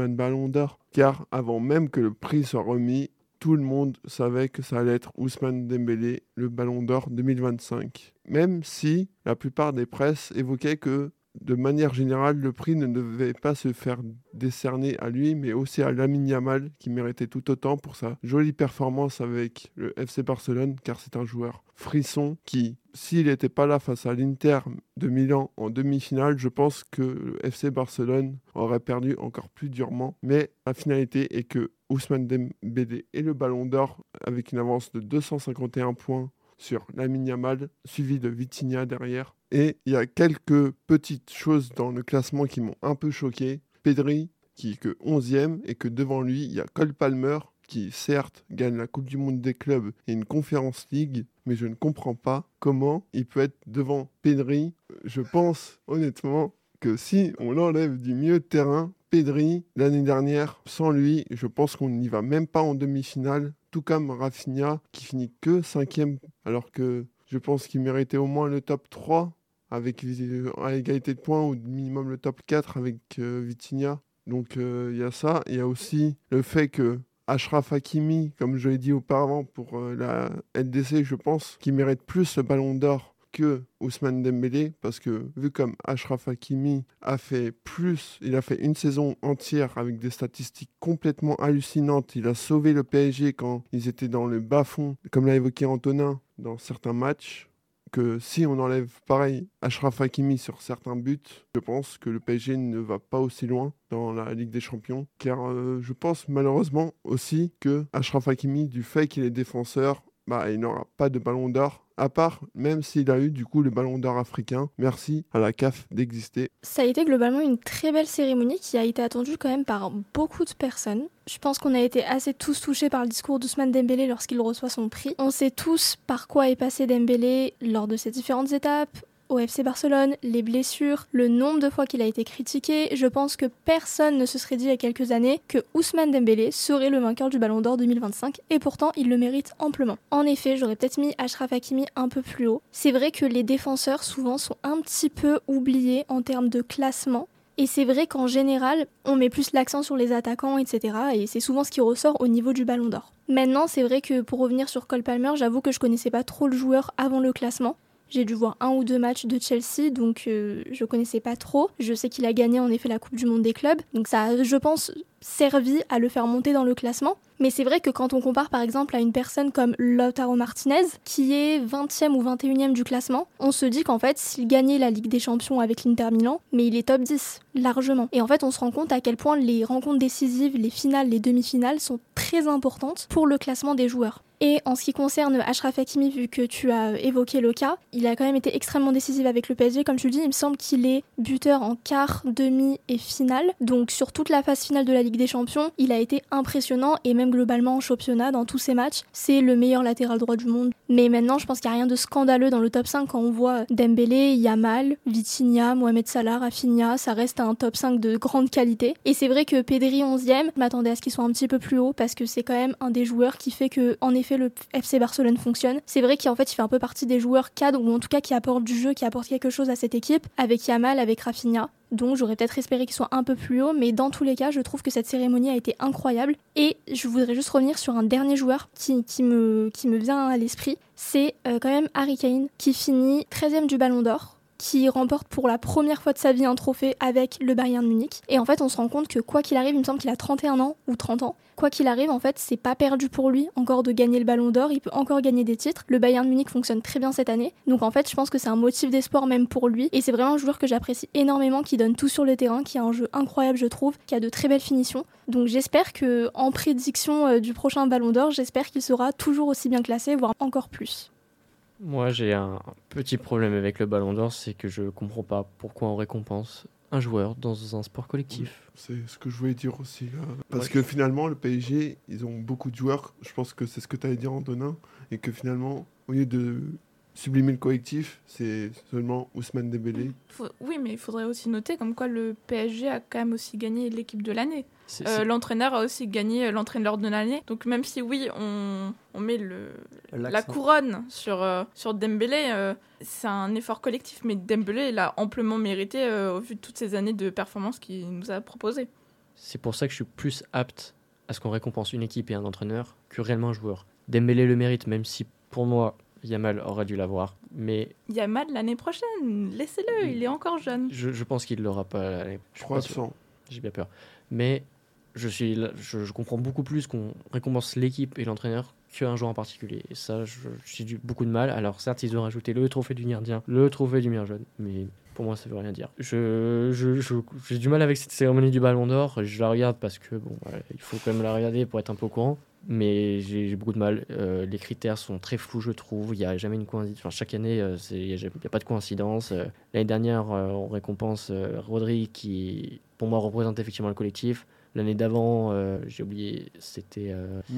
Car avant même que le prix soit remis, tout le monde savait que ça allait être Ousmane Dembélé, le Ballon d'Or 2025. Même si la plupart des presses évoquaient que, de manière générale, le prix ne devait pas se faire décerner à lui, mais aussi à Lamine Yamal, qui méritait tout autant pour sa jolie performance avec le FC Barcelone, car c'est un joueur frisson qui, s'il n'était pas là face à l'Inter de Milan en demi-finale, je pense que le FC Barcelone aurait perdu encore plus durement. Mais la finalité est que Ousmane Dembélé est le Ballon d'Or avec une avance de 251 points sur Lamine Yamal, suivi de Vitinha derrière. Et il y a quelques petites choses dans le classement qui m'ont un peu choqué. Pedri, qui est que 11e, et que devant lui, il y a Cole Palmer, qui certes gagne la Coupe du Monde des clubs et une Conference League, mais je ne comprends pas comment il peut être devant Pedri. Je pense honnêtement que si on l'enlève du milieu de terrain, Pedri, l'année dernière, sans lui, je pense qu'on n'y va même pas en demi-finale, tout comme Rafinha, qui finit que 5e, alors que je pense qu'il méritait au moins le top 3, avec à égalité de points, ou minimum le top 4 avec Vitinha. Donc il y a ça, il y a aussi le fait que Achraf Hakimi, comme je l'ai dit auparavant pour la LDC, je pense qu'il mérite plus le Ballon d'Or que Ousmane Dembélé, parce que vu comme Achraf Hakimi a fait une saison entière avec des statistiques complètement hallucinantes, il a sauvé le PSG quand ils étaient dans le bas-fond, comme l'a évoqué Antonin dans certains matchs, que si on enlève pareil Achraf Hakimi sur certains buts, je pense que le PSG ne va pas aussi loin dans la Ligue des Champions, car je pense malheureusement aussi que Achraf Hakimi, du fait qu'il est défenseur, il n'aura pas de Ballon d'Or, à part, même s'il a eu du coup le Ballon d'Or africain. Merci à la CAF d'exister. Ça a été globalement une très belle cérémonie qui a été attendue quand même par beaucoup de personnes. Je pense qu'on a été assez tous touchés par le discours d'Ousmane Dembélé lorsqu'il reçoit son prix. On sait tous par quoi est passé Dembélé lors de ces différentes étapes. Au FC Barcelone, les blessures, le nombre de fois qu'il a été critiqué, je pense que personne ne se serait dit il y a quelques années que Ousmane Dembélé serait le vainqueur du Ballon d'Or 2025, et pourtant il le mérite amplement. En effet, j'aurais peut-être mis Achraf Hakimi un peu plus haut. C'est vrai que les défenseurs souvent sont un petit peu oubliés en termes de classement, et c'est vrai qu'en général, on met plus l'accent sur les attaquants, etc. Et c'est souvent ce qui ressort au niveau du Ballon d'Or. Maintenant, c'est vrai que pour revenir sur Cole Palmer, j'avoue que je connaissais pas trop le joueur avant le classement. J'ai dû voir 1 ou 2 matchs de Chelsea, donc je connaissais pas trop. Je sais qu'il a gagné en effet la Coupe du Monde des clubs, donc ça a, je pense, servi à le faire monter dans le classement. Mais c'est vrai que quand on compare par exemple à une personne comme Lautaro Martinez, qui est 20e ou 21e du classement, on se dit qu'en fait, s'il gagnait la Ligue des Champions avec l'Inter Milan, mais il est top 10, largement. Et en fait, on se rend compte à quel point les rencontres décisives, les finales, les demi-finales sont très importantes pour le classement des joueurs. Et en ce qui concerne Achraf Hakimi, vu que tu as évoqué le cas, il a quand même été extrêmement décisif avec le PSG. Comme tu le dis, il me semble qu'il est buteur en quart, demi et finale. Donc sur toute la phase finale de la Ligue des Champions, il a été impressionnant, et même globalement en championnat, dans tous ses matchs, c'est le meilleur latéral droit du monde. Mais maintenant, je pense qu'il n'y a rien de scandaleux dans le top 5 quand on voit Dembélé, Yamal, Vitinha, Mohamed Salah, Rafinha, ça reste un top 5 de grande qualité. Et c'est vrai que Pedri 11e, je m'attendais à ce qu'il soit un petit peu plus haut, parce que c'est quand même un des joueurs qui fait que, en effet, le FC Barcelone fonctionne. C'est vrai qu'en fait il fait un peu partie des joueurs cadres, ou en tout cas qui apportent du jeu, qui apportent quelque chose à cette équipe, avec Yamal, avec Rafinha. Donc j'aurais peut-être espéré qu'il soit un peu plus haut, mais dans tous les cas je trouve que cette cérémonie a été incroyable. Et je voudrais juste revenir sur un dernier joueur qui me vient à l'esprit, c'est quand même Harry Kane, qui finit 13e du Ballon d'Or, qui remporte pour la première fois de sa vie un trophée avec le Bayern Munich. Et en fait, on se rend compte que quoi qu'il arrive, il me semble qu'il a 31 ans ou 30 ans. Quoi qu'il arrive, en fait, c'est pas perdu pour lui encore de gagner le Ballon d'Or. Il peut encore gagner des titres. Le Bayern Munich fonctionne très bien cette année. Donc en fait, je pense que c'est un motif d'espoir même pour lui. Et c'est vraiment un joueur que j'apprécie énormément, qui donne tout sur le terrain, qui a un jeu incroyable, je trouve, qui a de très belles finitions. Donc j'espère que, en prédiction du prochain Ballon d'Or, j'espère qu'il sera toujours aussi bien classé, voire encore plus. Moi, j'ai un petit problème avec le Ballon d'Or, c'est que je comprends pas pourquoi on récompense un joueur dans un sport collectif. C'est ce que je voulais dire aussi, là. Parce que finalement, le PSG, ils ont beaucoup de joueurs. Je pense que c'est ce que tu allais dire, Antonin. Et que finalement, au lieu de sublimer le collectif, c'est seulement Ousmane Dembélé. Oui, mais il faudrait aussi noter comme quoi le PSG a quand même aussi gagné l'équipe de l'année. L'entraîneur a aussi gagné l'entraîneur de l'année. Donc même si oui, on met la couronne sur Dembélé, c'est un effort collectif. Mais Dembélé l'a amplement mérité au vu de toutes ces années de performance qu'il nous a proposées. C'est pour ça que je suis plus apte à ce qu'on récompense une équipe et un entraîneur que réellement un joueur. Dembélé le mérite, même si pour moi, Yamal aurait dû l'avoir. Mais Yamal l'année prochaine, laissez-le, il est encore jeune. je pense qu'il ne l'aura pas l'année prochaine. 300. J'ai bien peur. Mais je comprends beaucoup plus qu'on récompense l'équipe et l'entraîneur qu'un joueur en particulier. Et ça, j'ai eu beaucoup de mal. Alors certes, ils ont rajouté le trophée du gardien, le trophée du meilleur jeune, mais pour moi, ça veut rien dire. J'ai du mal avec cette cérémonie du Ballon d'Or. Je la regarde parce que il faut quand même la regarder pour être un peu au courant. Mais j'ai beaucoup de mal. Les critères sont très flous, je trouve. Il n'y a jamais une coïncidence. Enfin, chaque année, il n'y a pas de coïncidence. L'année dernière, on récompense Rodri qui, pour moi, représente effectivement le collectif. L'année d'avant, j'ai oublié, c'était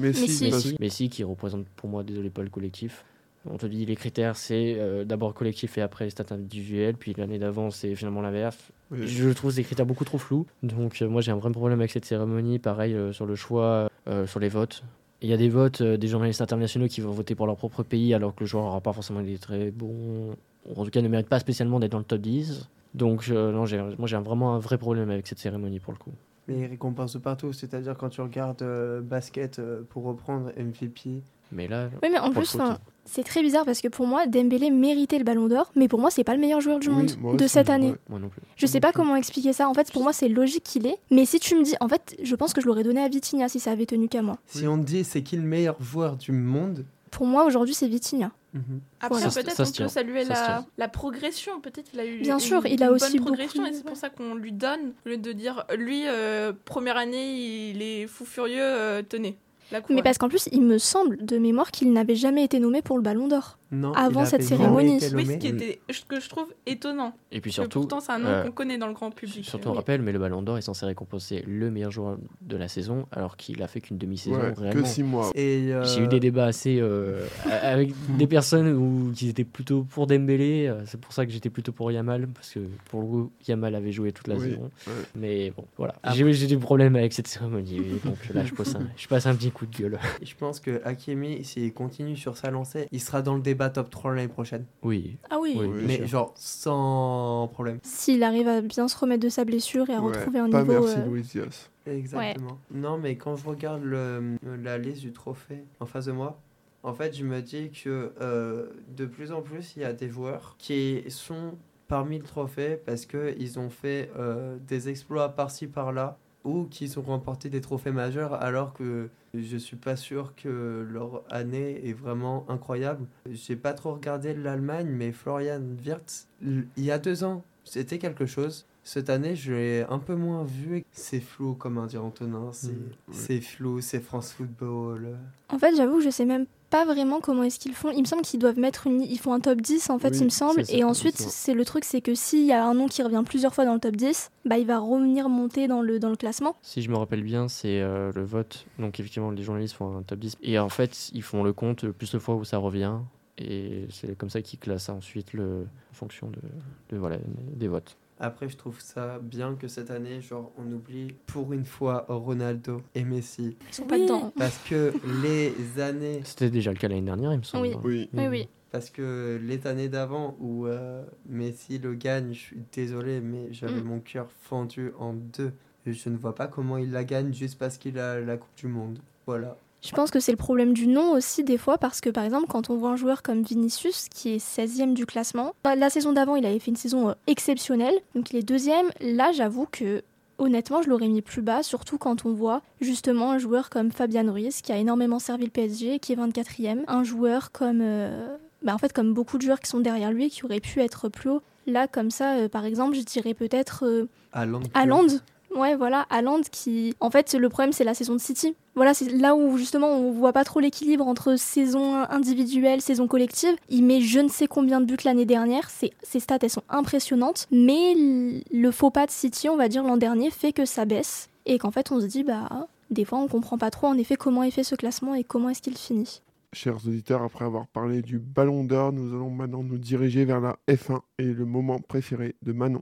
Messi qui représente pour moi, désolé, pas le collectif. On te dit les critères, c'est d'abord collectif et après les stats individuelles. Puis l'année d'avant, c'est finalement l'inverse. Oui. Je trouve ces critères beaucoup trop flous. Donc moi, j'ai un vrai problème avec cette cérémonie. Pareil sur le choix, sur les votes. Il y a des votes des journalistes internationaux qui vont voter pour leur propre pays alors que le joueur n'aura pas forcément été très bon. Ou en tout cas, ne mérite pas spécialement d'être dans le top 10. Donc non, j'ai vraiment un vrai problème avec cette cérémonie pour le coup. Mais ils récompensent partout, c'est-à-dire quand tu regardes basket, pour reprendre MVP. Mais là, Oui, mais en pour plus, le coup, c'est très bizarre parce que pour moi, Dembélé méritait le Ballon d'Or, mais pour moi, c'est pas le meilleur joueur du Oui, monde moi de aussi, cette année. ouais. moi non plus. Je sais pas comment expliquer ça. En fait, pour moi, c'est logique qu'il est. Mais si tu me dis, en fait, je pense que je l'aurais donné à Vitinha si ça avait tenu qu'à moi. Si on te dit c'est qui le meilleur joueur du monde, Pour moi, aujourd'hui, c'est Vitinha. Après, Voilà. peut-être Ça on se tient. peut saluer Ça se tient. la progression. Peut-être qu'il a eu Bien sûr, il a une aussi bonne beaucoup progression de- et c'est pour ça qu'on lui donne. Au lieu de dire, lui, première année, il est fou furieux, tenez. La couronne. Mais parce qu'en plus, il me semble de mémoire qu'il n'avait jamais été nommé pour le Ballon d'Or. non. Avant il cette avait cérémonie. jamais été Oui, nommé. ce que je trouve étonnant. Et puis Que surtout, pourtant, c'est un nom qu'on connaît dans le grand public. surtout on rappelle, mais le Ballon d'Or est censé récompenser le meilleur joueur de la saison alors qu'il a fait qu'une demi-saison Ouais, que réellement. 6 mois. Et J'ai eu des débats assez avec des personnes qui étaient plutôt pour Dembélé. C'est pour ça que j'étais plutôt pour Yamal parce que pour le coup Yamal avait joué toute la Oui, saison. ouais. Mais bon, voilà. J'ai des problèmes avec cette cérémonie. Donc là, je passe un petit coup de gueule. Et je pense que Hakimi, s'il continue sur sa lancée, il sera dans le débat top 3 l'année prochaine. Oui. Ah oui. Oui. Mais sûr. genre sans problème. S'il arrive à bien se remettre de sa blessure et à Ouais, retrouver un pas niveau. merci Luis Diaz. Exactement. Non, mais quand je regarde la liste du trophée en face de moi, en fait, je me dis que de plus en plus, il y a des joueurs qui sont parmi le trophée parce qu'ils ont fait des exploits par-ci par-là ou qu'ils ont remporté des trophées majeurs alors que je suis pas sûr que leur année est vraiment incroyable. J'ai pas trop regardé l'Allemagne, mais Florian Wirtz, il y a 2 ans, c'était quelque chose. Cette année, je l'ai un peu moins vu. C'est flou, comme un dit Antonin. C'est flou, c'est France Football. En fait, j'avoue que je sais même pas vraiment comment est-ce qu'ils font. Il me semble qu'ils doivent mettre ils font un top 10 en fait, Oui, il me semble. c'est ça, Et ensuite, c'est ça. c'est le truc, c'est que s'il y a un nom qui revient plusieurs fois dans le top 10, bah il va revenir monter dans le classement. Si je me rappelle bien, c'est le vote. Donc effectivement, les journalistes font un top 10. Et en fait, ils font le compte plus de fois où ça revient. Et c'est comme ça qu'ils classent ensuite en fonction voilà, des votes. Après, je trouve ça bien que cette année, genre, on oublie pour une fois Ronaldo et Messi. Ils sont pas dedans. Parce que les années... C'était déjà le cas l'année dernière, il me semble. Oui. Oui. Oui, oui. Parce que les années d'avant où Messi le gagne, je suis désolé, mais j'avais mon cœur fendu en deux. Et je ne vois pas comment il la gagne juste parce qu'il a la Coupe du Monde. Voilà. Je pense que c'est le problème du nom aussi des fois parce que par exemple quand on voit un joueur comme Vinicius qui est 16e du classement, la saison d'avant il avait fait une saison exceptionnelle, donc il est 2e, là j'avoue que honnêtement je l'aurais mis plus bas, surtout quand on voit justement un joueur comme Fabian Ruiz qui a énormément servi le PSG, qui est 24e, un joueur comme, en fait comme beaucoup de joueurs qui sont derrière lui qui auraient pu être plus haut. Là comme ça par exemple je dirais peut-être Haaland. Ouais, voilà, Haaland qui... En fait, le problème, c'est la saison de City. Voilà, c'est là où, justement, on voit pas trop l'équilibre entre saison individuelle, saison collective. Il met je ne sais combien de buts l'année dernière. Ses stats, elles sont impressionnantes. Mais le faux pas de City, on va dire, l'an dernier, fait que ça baisse. Et qu'en fait, on se dit, des fois, on comprend pas trop, en effet, comment est fait ce classement et comment est-ce qu'il finit. Chers auditeurs, après avoir parlé du Ballon d'Or, nous allons maintenant nous diriger vers la F1 et le moment préféré de Manon.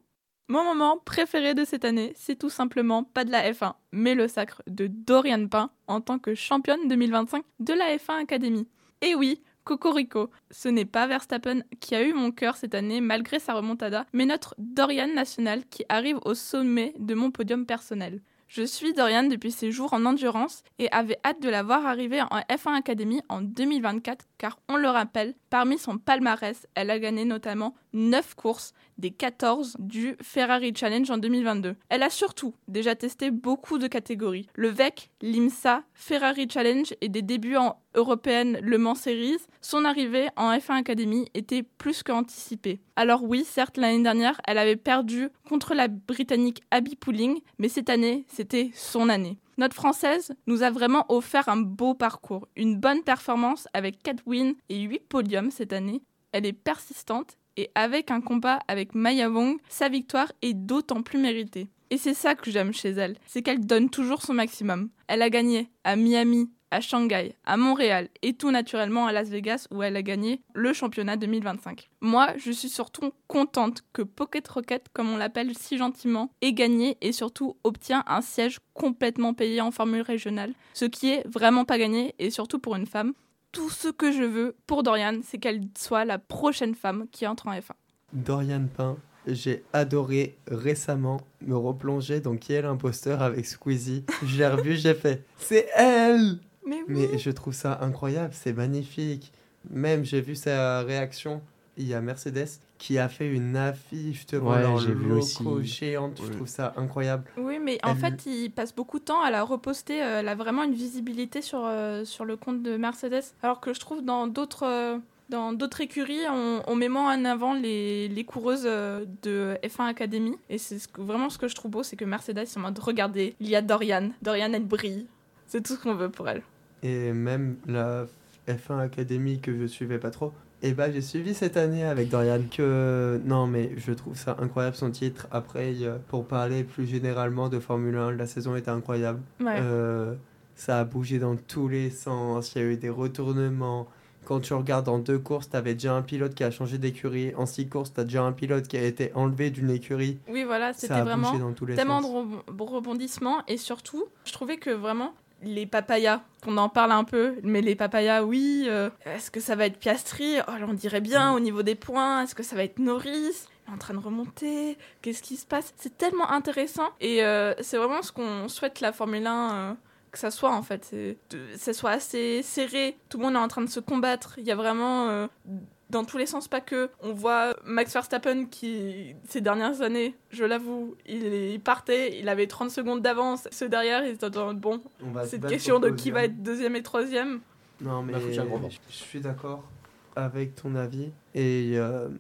Mon moment préféré de cette année, c'est tout simplement pas de la F1, mais le sacre de Dorian Pain en tant que championne 2025 de la F1 Academy. Et oui, Cocorico, ce n'est pas Verstappen qui a eu mon cœur cette année malgré sa remontada, mais notre Dorian national qui arrive au sommet de mon podium personnel. Je suis Dorian depuis ses jours en endurance et avais hâte de la voir arriver en F1 Academy en 2024 car on le rappelle, parmi son palmarès, elle a gagné notamment 9 courses des 14 du Ferrari Challenge en 2022. Elle a surtout déjà testé beaucoup de catégories, le VEC, l'IMSA, Ferrari Challenge et des débuts en européenne Le Mans Series. Son arrivée en F1 Academy était plus qu'anticipée. Alors oui, certes, l'année dernière, elle avait perdu contre la Britannique Abby Pulling, mais cette année, c'était son année. Notre Française nous a vraiment offert un beau parcours, une bonne performance avec 4 wins et 8 podiums cette année. Elle est persistante et avec un combat avec Maya Wong, sa victoire est d'autant plus méritée. Et c'est ça que j'aime chez elle, c'est qu'elle donne toujours son maximum. Elle a gagné à Miami, à Shanghai, à Montréal et tout naturellement à Las Vegas où elle a gagné le championnat 2025. Moi, je suis surtout contente que Pocket Rocket, comme on l'appelle si gentiment, ait gagné et surtout obtient un siège complètement payé en formule régionale, ce qui est vraiment pas gagné et surtout pour une femme. Tout ce que je veux pour Dorian, c'est qu'elle soit la prochaine femme qui entre en F1. Dorian Pain, j'ai adoré récemment me replonger dans Qui est l'imposteur avec Squeezie. Je l'ai revu, j'ai fait « C'est elle !» Mais oui. Mais je trouve ça incroyable, c'est magnifique. Même, j'ai vu sa réaction. Il y a Mercedes qui a fait une affiche devant leur j'ai vu logo aussi. géante. Je Ouais. trouve ça incroyable. Oui, mais en fait, il passe beaucoup de temps à la reposter. Elle a vraiment une visibilité sur le compte de Mercedes. Alors que je trouve dans d'autres écuries, on met moins en avant les coureuses de F1 Academy. Et c'est vraiment ce que je trouve beau, c'est que Mercedes est en mode, regardez, il y a Dorian. Dorian, elle brille. C'est tout ce qu'on veut pour elle. Et même la F1 Academy que je suivais pas trop, et bah j'ai suivi cette année avec Dorian. Non, mais je trouve ça incroyable son titre. Après, pour parler plus généralement de Formule 1, la saison était incroyable. Ouais. Ça a bougé dans tous les sens, il y a eu des retournements. Quand tu regardes en 2 courses, t'avais déjà un pilote qui a changé d'écurie. En 6 courses, t'as déjà un pilote qui a été enlevé d'une écurie. Oui, voilà, Ça c'était a vraiment bougé dans tous les tellement sens. de rebondissements. Et surtout, je trouvais que vraiment, les papayas, qu'on en parle un peu, mais les papayas, oui, est-ce que ça va être Piastri ? Oh, là, on dirait bien au niveau des points. Est-ce que ça va être Norris ? Il est en train de remonter. Qu'est-ce qui se passe ? C'est tellement intéressant. Et c'est vraiment ce qu'on souhaite la Formule 1 que ça soit, en fait. Ça soit assez serré. Tout le monde est en train de se combattre. Il y a vraiment... dans tous les sens, pas que. On voit Max Verstappen qui, ces dernières années, je l'avoue, il partait, il avait 30 secondes d'avance. Ceux derrière, ils étaient en bon, On va se c'est une battre question pour de le qui va podium. être deuxième et troisième. Non, mais Bah, faut que j'aille un gros vent. je suis d'accord avec ton avis. Et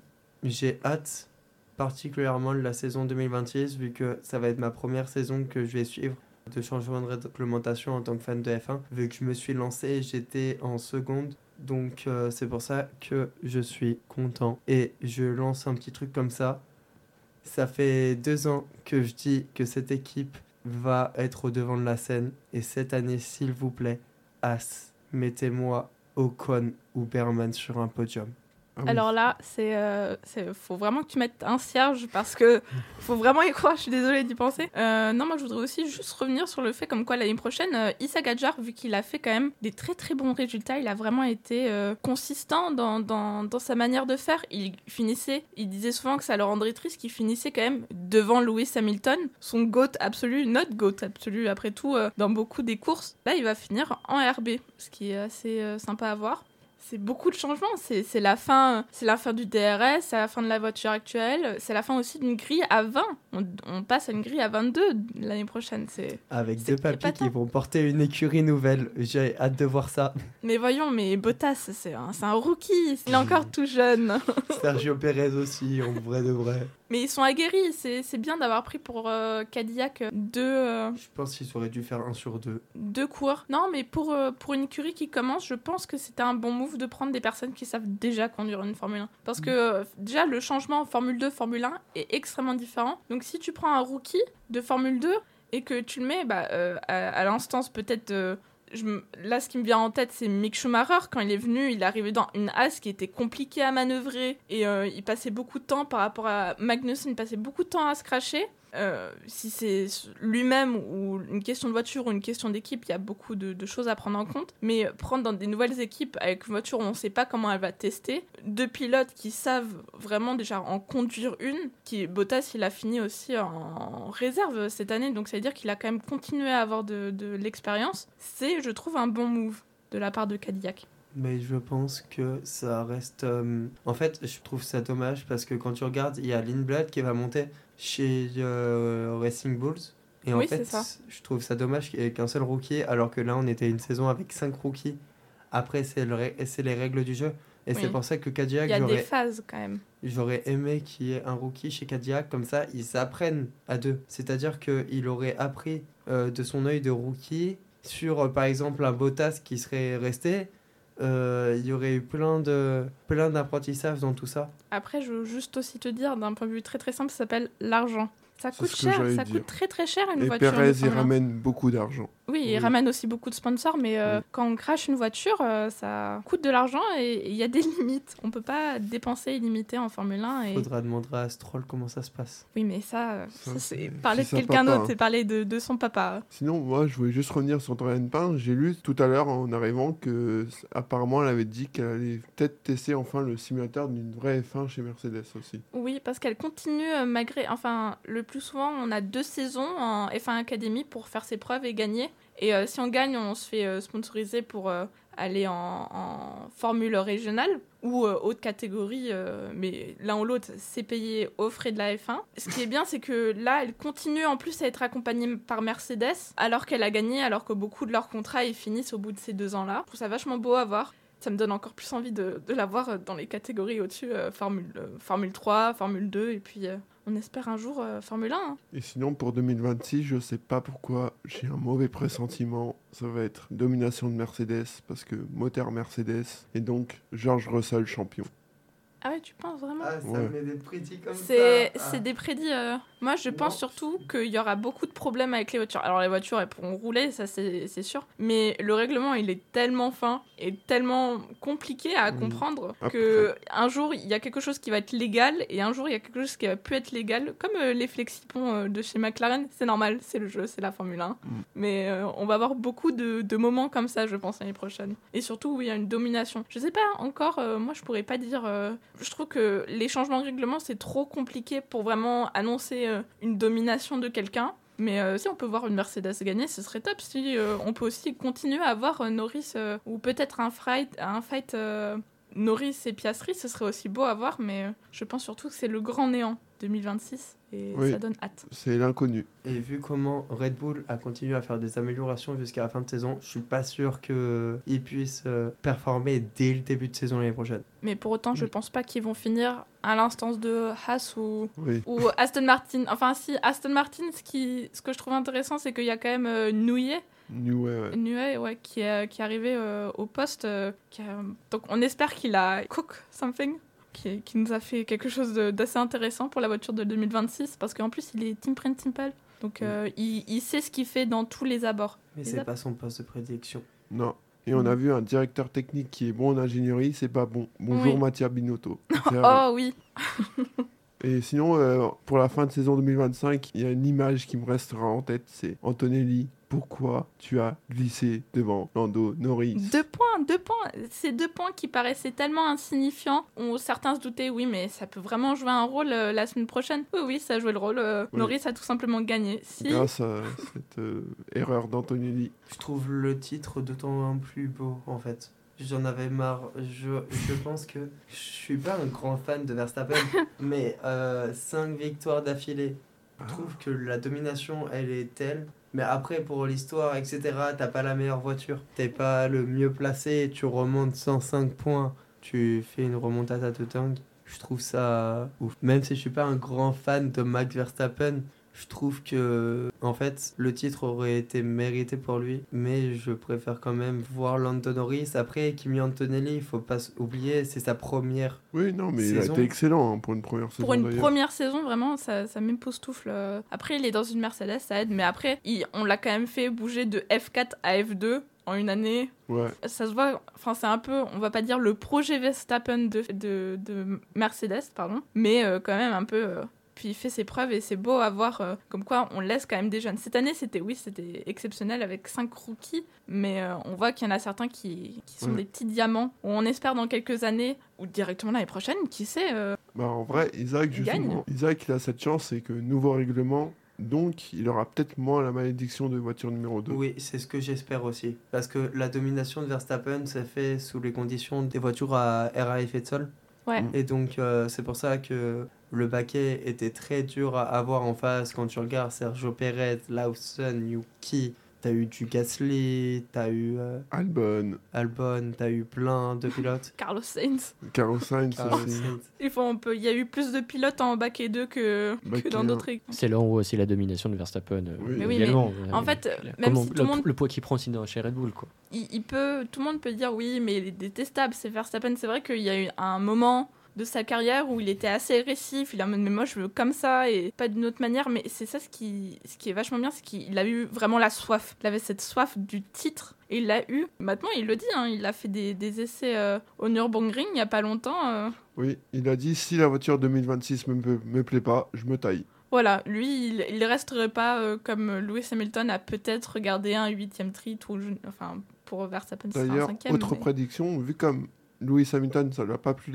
j'ai hâte particulièrement de la saison 2026, vu que ça va être ma première saison que je vais suivre de changement de réglementation en tant que fan de F1. Vu que je me suis lancé, j'étais en seconde. Donc c'est pour ça que je suis content. Et je lance un petit truc comme ça. Ça fait 2 ans que je dis que cette équipe va être au devant de la scène. Et cette année, s'il vous plaît, As, mettez-moi Ocon ou Berman sur un podium. Ah oui. Alors là, faut vraiment que tu mettes un cierge parce que faut vraiment y croire. Je suis désolée d'y penser. Non, moi je voudrais aussi juste revenir sur le fait comme quoi l'année prochaine, Issa Gadjar, vu qu'il a fait quand même des très très bons résultats, il a vraiment été consistant dans sa manière de faire. Il disait souvent que ça le rendrait triste qu'il finissait quand même devant Lewis Hamilton, son GOAT absolu, notre GOAT absolu après tout, dans beaucoup des courses. Là, il va finir en RB, ce qui est assez sympa à voir. C'est beaucoup de changements, c'est la fin du DRS, c'est la fin de la voiture actuelle, c'est la fin aussi d'une grille à 20. On passe à une grille à 22 l'année prochaine. Avec c'est 2 papis épatant. qui vont porter une écurie nouvelle. J'ai hâte de voir ça. Mais voyons, mais Bottas, c'est un rookie, il est encore tout jeune. Sergio Perez aussi, en vrai de vrai. Mais ils sont aguerris, c'est bien d'avoir pris pour Cadillac Je pense qu'ils auraient dû faire 1 sur 2. 2 coureurs. Non, mais pour une écurie qui commence, je pense que c'était un bon move de prendre des personnes qui savent déjà conduire une Formule 1. Parce que déjà, le changement Formule 2, Formule 1 est extrêmement différent. Donc si tu prends un rookie de Formule 2 et que tu le mets à l'instance peut-être Là, ce qui me vient en tête, c'est Mick Schumacher. Quand il est venu, il est arrivé dans une Haas qui était compliquée à manœuvrer et il passait beaucoup de temps par rapport à Magnussen, il passait beaucoup de temps à se cracher. Si c'est lui-même ou une question de voiture ou une question d'équipe, il y a beaucoup de choses à prendre en compte. Mais prendre dans des nouvelles équipes avec une voiture où on ne sait pas comment elle va tester, 2 pilotes qui savent vraiment déjà en conduire une, Bottas, il a fini aussi en réserve cette année, donc ça veut dire qu'il a quand même continué à avoir de l'expérience. C'est, je trouve, un bon move de la part de Cadillac. Mais je pense que ça reste... En fait, je trouve ça dommage parce que quand tu regardes, il y a Lindblad qui va monter chez Racing Bulls. Et en fait, je trouve ça dommage qu'il n'y ait qu'un seul rookie, alors que là, on était une saison avec 5 rookies. Après, c'est les règles du jeu. Et c'est pour ça que Cadillac... Il y a des phases, quand même. J'aurais aimé qu'il y ait un rookie chez Cadillac, comme ça, ils s'apprennent à deux. C'est-à-dire qu'il aurait appris de son œil de rookie sur, par exemple, un Bottas qui serait resté... il y aurait eu plein d'apprentissages dans tout ça. Après, je veux juste aussi te dire, d'un point de vue très très simple, ça s'appelle l'argent. Ça coûte cher, ça coûte très très cher une voiture. Et Perez, il ramène beaucoup d'argent. Oui, il ramène aussi beaucoup de sponsors, mais quand on crache une voiture, ça coûte de l'argent et il y a des limites. On peut pas dépenser illimité en Formule 1. Il faudra demander à Stroll comment ça se passe. Oui, mais ça c'est parler de quelqu'un d'autre, c'est parler de son papa. Sinon, moi, je voulais juste revenir sur Torian Pin. J'ai lu tout à l'heure en arrivant que apparemment elle avait dit qu'elle allait peut-être tester enfin le simulateur d'une vraie F1 chez Mercedes aussi. Oui, parce qu'elle continue malgré... Enfin, le plus souvent, on a 2 saisons en F1 Academy pour faire ses preuves et gagner. Et si on gagne, on se fait sponsoriser pour aller en formule régionale ou haute catégorie. Mais l'un ou l'autre, c'est payé aux frais de la F1. Ce qui est bien, c'est que là, elle continue en plus à être accompagnée par Mercedes, alors qu'elle a gagné, alors que beaucoup de leurs contrats, ils finissent au bout de ces 2 ans-là. Je trouve ça vachement beau à voir. Ça me donne encore plus envie de la voir dans les catégories au-dessus, Formule 3, Formule 2, et puis on espère un jour Formule 1. Hein. Et sinon, pour 2026, je sais pas pourquoi, j'ai un mauvais pressentiment. Ça va être domination de Mercedes, parce que moteur Mercedes, et donc George Russell champion. Ah ouais, tu penses vraiment ? Ah, ça met des prédits comme ça. C'est des prédits... Moi, je pense surtout qu'il y aura beaucoup de problèmes avec les voitures. Alors, les voitures, elles pourront rouler, ça, c'est sûr. Mais le règlement, il est tellement fin et tellement compliqué à comprendre qu'un jour, il y a quelque chose qui va être légal et un jour, il y a quelque chose qui va plus être légal. Comme les flexipons de chez McLaren, c'est normal, c'est le jeu, c'est la Formule 1. Mais on va avoir beaucoup de moments comme ça, je pense, l'année prochaine. Et surtout, où il y a une domination. Je sais pas, encore, moi, je pourrais pas dire... je trouve que les changements de règlement, c'est trop compliqué pour vraiment annoncer une domination de quelqu'un. Mais si on peut voir une Mercedes gagner, ce serait top. Si on peut aussi continuer à voir Norris ou peut-être un fight Norris et Piastri, ce serait aussi beau à voir. Mais je pense surtout que c'est le grand néant 2026 et ça donne hâte. C'est l'inconnu. Et vu comment Red Bull a continué à faire des améliorations jusqu'à la fin de saison, je suis pas sûr qu'ils puissent performer dès le début de saison l'année prochaine. Mais pour autant, je pense pas qu'ils vont finir à l'instance de Haas ou Aston Martin. Enfin, si, Aston Martin, ce que je trouve intéressant, c'est qu'il y a quand même Newey, qui est arrivé au poste. Donc, on espère qu'il a cook something. Qui nous a fait quelque chose d'assez intéressant pour la voiture de 2026, parce qu'en plus, il est team principal. Donc, il sait ce qu'il fait dans tous les abords. Mais c'est pas son poste de prédilection. Non. Et on a vu un directeur technique qui est bon en ingénierie, c'est pas bon. Bonjour Mattia Binotto. Oh oui. Et sinon, pour la fin de saison 2025, il y a une image qui me restera en tête, c'est Antonelli. Pourquoi tu as glissé devant Lando Norris ? 2 points. Ces 2 points qui paraissaient tellement insignifiants. Certains se doutaient, oui, mais ça peut vraiment jouer un rôle la semaine prochaine. Oui, ça a joué le rôle. Norris a tout simplement gagné. Grâce à cette erreur d'Antonelli. Je trouve le titre d'autant plus beau, en fait. J'en avais marre. Je pense que je suis pas un grand fan de Verstappen, mais 5 victoires d'affilée. Je trouve que la domination, elle est telle. Mais après, pour l'histoire, etc., t'as pas la meilleure voiture. T'es pas le mieux placé, tu remontes 105 points. Tu fais une remontada de dingue. Je trouve ça ouf. Même si je suis pas un grand fan de Max Verstappen, je trouve que, en fait, le titre aurait été mérité pour lui. Mais je préfère quand même voir Lando Norris. Après, Kimi Antonelli, il faut pas oublier, c'est sa première saison. Oui, non, mais il a été excellent pour une première saison. Pour une première saison, vraiment, ça m'époustoufle. Après, il est dans une Mercedes, ça aide. Mais après, on l'a quand même fait bouger de F4 à F2 en une année. Ouais. Ça se voit, enfin c'est un peu, on va pas dire le projet Verstappen de Mercedes, pardon, mais quand même un peu... Puis il fait ses preuves et c'est beau à voir comme quoi on laisse quand même des jeunes. Cette année, c'était exceptionnel avec 5 rookies, mais on voit qu'il y en a certains qui sont des petits diamants. On espère dans quelques années, ou directement l'année prochaine, qui sait. En vrai, Isaac, justement, Isaac, il a cette chance, c'est que nouveau règlement, donc il aura peut-être moins la malédiction de voiture numéro 2. Oui, c'est ce que j'espère aussi. Parce que la domination de Verstappen s'est faite sous les conditions des voitures à air à effet de sol. Ouais. Et donc, c'est pour ça que le baquet était très dur à avoir en face. Quand tu regardes Sergio Pérez, Lawson, Yuki, t'as eu du Gasly, t'as eu Albon, t'as eu plein de pilotes. Carlos Sainz. aussi. Il y a eu plus de pilotes en baquet 2 que dans d'autres équipes. C'est là où on voit aussi la domination de Verstappen. Mais également. En fait, même si tout le monde... Le poids qu'il prend aussi chez Red Bull, quoi. Tout le monde peut dire oui, mais il est détestable, c'est Verstappen. C'est vrai qu'il y a eu un moment de sa carrière où il était assez agressif, il a dit mais moi je veux comme ça et pas d'une autre manière, mais c'est ça ce qui est vachement bien, c'est qu'il a eu vraiment la soif, il avait cette soif du titre et il l'a eu. Maintenant il le dit, il a fait des essais au Nürburgring il y a pas longtemps. Oui, il a dit si la voiture 2026 me plaît pas, je me taille. Voilà, lui il resterait pas comme Lewis Hamilton a peut-être regardé un 8e titre pour Verstappen c'est un 5e. D'ailleurs, autre prédiction, vu comme Lewis Hamilton, ça ne lui a pas plu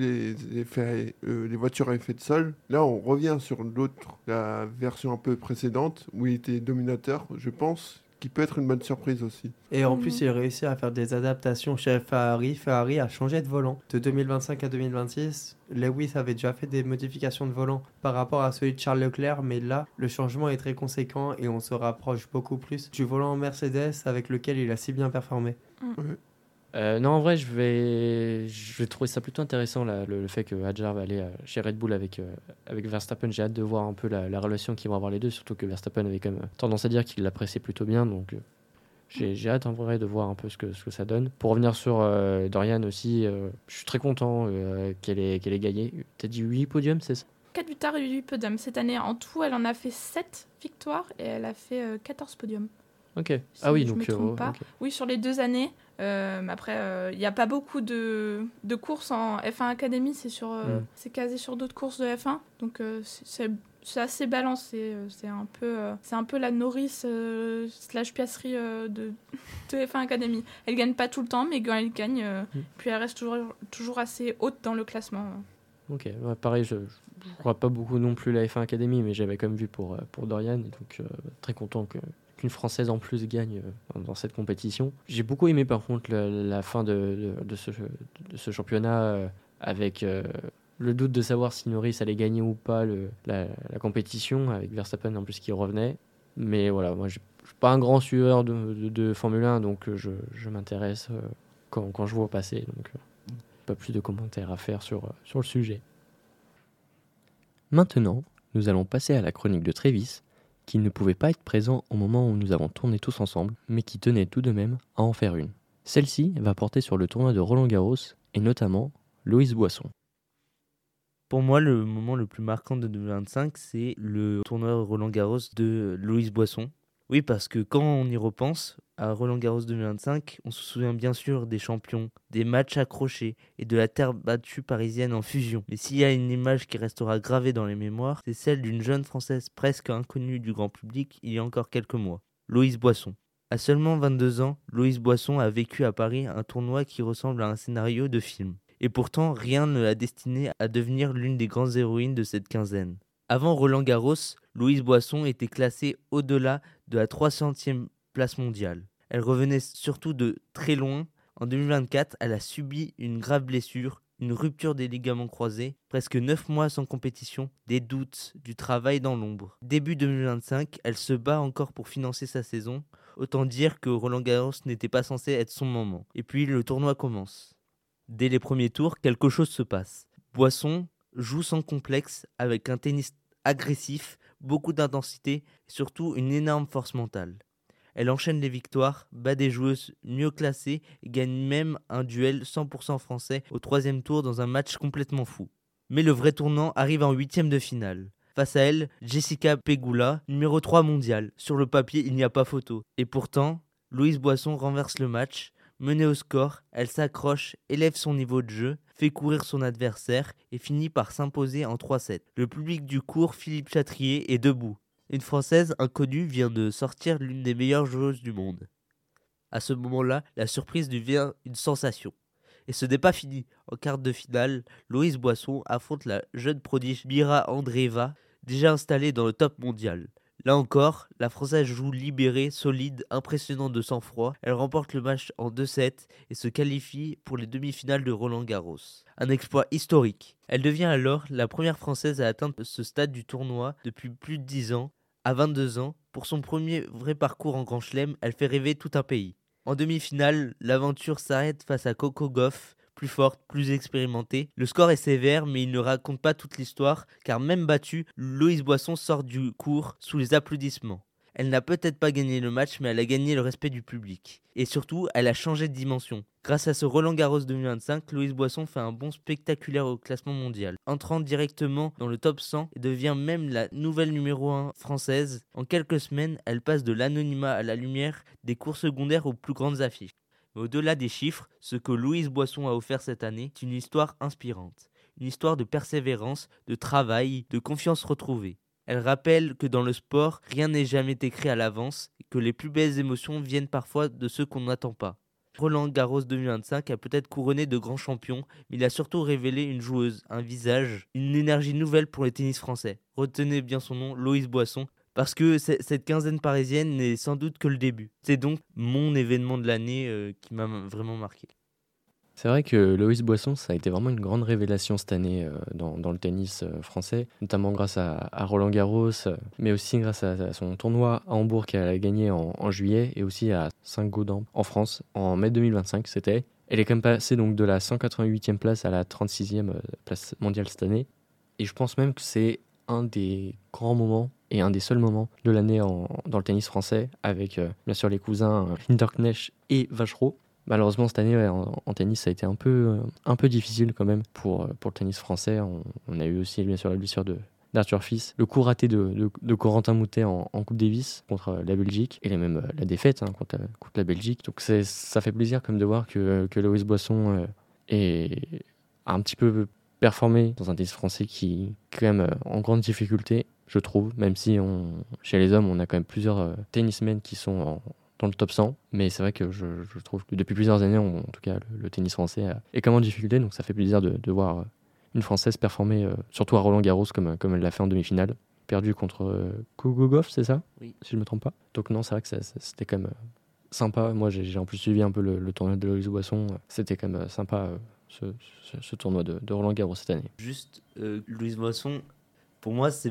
les voitures à effet de sol. Là, on revient sur la version un peu précédente, où il était dominateur, je pense, qui peut être une bonne surprise aussi. Et en plus, il a réussi à faire des adaptations chez Ferrari. Ferrari a changé de volant. De 2025 à 2026, Lewis avait déjà fait des modifications de volant par rapport à celui de Charles Leclerc, mais là, le changement est très conséquent et on se rapproche beaucoup plus du volant Mercedes avec lequel il a si bien performé. Ouais. Non, en vrai, je vais trouver ça plutôt intéressant, là, le fait que Hadjar va aller chez Red Bull avec Verstappen. J'ai hâte de voir un peu la relation qu'ils vont avoir les deux, surtout que Verstappen avait quand même tendance à dire qu'il l'appréciait plutôt bien. Donc, j'ai hâte en vrai de voir un peu ce que ça donne. Pour revenir sur Dorian aussi, je suis très content qu'elle ait gagné. T'as dit 8 podiums, c'est ça ? 4 victoires et 8 podiums. Cette année, en tout, elle en a fait 7 victoires et elle a fait 14 podiums. Ok. Si je donc... me trompe pas. Okay. Oui, sur les 2 années. Mais après, il n'y a pas beaucoup de courses en F1 Academy. C'est casé sur d'autres courses de F1. Donc, c'est assez balancé. C'est un peu la Norris / Piastri de F1 Academy. Elle gagne pas tout le temps, mais quand elle gagne, puis elle reste toujours assez haute dans le classement. Ok, ouais, pareil, je crois pas beaucoup non plus la F1 Academy, mais j'avais quand même vu pour Dorian, et donc très content qu'une Française en plus gagne dans cette compétition. J'ai beaucoup aimé par contre la fin de ce championnat avec le doute de savoir si Norris allait gagner ou pas la compétition, avec Verstappen en plus qui revenait. Mais voilà, moi je suis pas un grand suiveur de Formule 1, donc je m'intéresse quand je vois passer. Donc pas plus de commentaires à faire sur le sujet. Maintenant, nous allons passer à la chronique de Travis, qui ne pouvait pas être présent au moment où nous avons tourné tous ensemble, mais qui tenait tout de même à en faire une. Celle-ci va porter sur le tournoi de Roland-Garros, et notamment Loïs Boisson. Pour moi, le moment le plus marquant de 2025, c'est le tournoi Roland-Garros de Loïs Boisson. Oui, parce que quand on y repense, à Roland-Garros 2025, on se souvient bien sûr des champions, des matchs accrochés et de la terre battue parisienne en fusion. Mais s'il y a une image qui restera gravée dans les mémoires, c'est celle d'une jeune Française presque inconnue du grand public il y a encore quelques mois, Loïs Boisson. À seulement 22 ans, Loïs Boisson a vécu à Paris un tournoi qui ressemble à un scénario de film. Et pourtant, rien ne l'a destinée à devenir l'une des grandes héroïnes de cette quinzaine. Avant Roland-Garros, Loïs Boisson était classée au-delà de la 300e place mondiale. Elle revenait surtout de très loin. En 2024, elle a subi une grave blessure, une rupture des ligaments croisés, presque 9 mois sans compétition, des doutes, du travail dans l'ombre. Début 2025, elle se bat encore pour financer sa saison. Autant dire que Roland-Garros n'était pas censé être son moment. Et puis le tournoi commence. Dès les premiers tours, quelque chose se passe. Boisson joue sans complexe, avec un tennis agressif, beaucoup d'intensité et surtout une énorme force mentale. Elle enchaîne les victoires, bat des joueuses mieux classées et gagne même un duel 100% français au 3e tour dans un match complètement fou. Mais le vrai tournant arrive en 8e de finale. Face à elle, Jessica Pegula, numéro 3 mondial. Sur le papier, il n'y a pas photo. Et pourtant, Louise Boisson renverse le match. Menée au score, elle s'accroche, élève son niveau de jeu, fait courir son adversaire et finit par s'imposer en 3-7. Le public du cours Philippe Chatrier est debout. Une Française inconnue vient de sortir l'une des meilleures joueuses du monde. À ce moment-là, la surprise devient une sensation. Et ce n'est pas fini. En quart de finale, Louise Boisson affronte la jeune prodige Mira Andreeva, déjà installée dans le top mondial. Là encore, la Française joue libérée, solide, impressionnante de sang-froid. Elle remporte le match en 2-7 et se qualifie pour les demi-finales de Roland-Garros. Un exploit historique. Elle devient alors la première Française à atteindre ce stade du tournoi depuis plus de 10 ans. À 22 ans, pour son premier vrai parcours en Grand Chelem, elle fait rêver tout un pays. En demi-finale, l'aventure s'arrête face à Coco Gauff, plus forte, plus expérimentée. Le score est sévère, mais il ne raconte pas toute l'histoire, car même battue, Louise Boisson sort du court sous les applaudissements. Elle n'a peut-être pas gagné le match, mais elle a gagné le respect du public. Et surtout, elle a changé de dimension. Grâce à ce Roland-Garros 2025, Louise Boisson fait un bond spectaculaire au classement mondial, entrant directement dans le top 100 et devient même la nouvelle numéro 1 française. En quelques semaines, elle passe de l'anonymat à la lumière des cours secondaires aux plus grandes affiches. Mais au-delà des chiffres, ce que Louise Boisson a offert cette année est une histoire inspirante. Une histoire de persévérance, de travail, de confiance retrouvée. Elle rappelle que dans le sport, rien n'est jamais écrit à l'avance et que les plus belles émotions viennent parfois de ceux qu'on n'attend pas. Roland Garros 2025 a peut-être couronné de grands champions, mais il a surtout révélé une joueuse, un visage, une énergie nouvelle pour le tennis français. Retenez bien son nom, Louise Boisson, parce que cette quinzaine parisienne n'est sans doute que le début. C'est donc mon événement de l'année qui m'a vraiment marqué. C'est vrai que Louise Boisson, ça a été vraiment une grande révélation cette année dans le tennis français, notamment grâce à Roland Garros, mais aussi grâce à son tournoi à Hambourg qu'elle a gagné en juillet, et aussi à Saint-Gaudens en France en mai 2025, c'était. Elle est quand même passée donc de la 188e place à la 36e place mondiale cette année, et je pense même que c'est un des grands moments et un des seuls moments de l'année dans le tennis français, avec bien sûr les cousins Hinderknecht et Vachereau. Malheureusement, cette année, en tennis, ça a été un peu difficile quand même pour le tennis français. On a eu aussi, bien sûr, la blessure d'Arthur Fils, le coup raté de Corentin Moutet en Coupe Davis contre la Belgique, et même la défaite contre la Belgique. Donc ça fait plaisir comme de voir que Louise Boisson a un petit peu performé dans un tennis français qui est quand même en grande difficulté, je trouve, même si chez les hommes, on a quand même plusieurs tennismen qui sont dans le top 100, mais c'est vrai que je trouve que depuis plusieurs années, en tout cas, le tennis français est quand même en difficulté, donc ça fait plaisir de voir une Française performer, surtout à Roland-Garros, comme elle l'a fait en demi-finale, perdue contre Coco Gauff, c'est ça ? Oui. Si je ne me trompe pas. Donc non, c'est vrai que c'était quand même sympa. Moi, j'ai en plus suivi un peu le tournoi de Louise Boisson. C'était quand même sympa, ce tournoi de Roland-Garros cette année. Juste, Louise Boisson, pour moi, c'est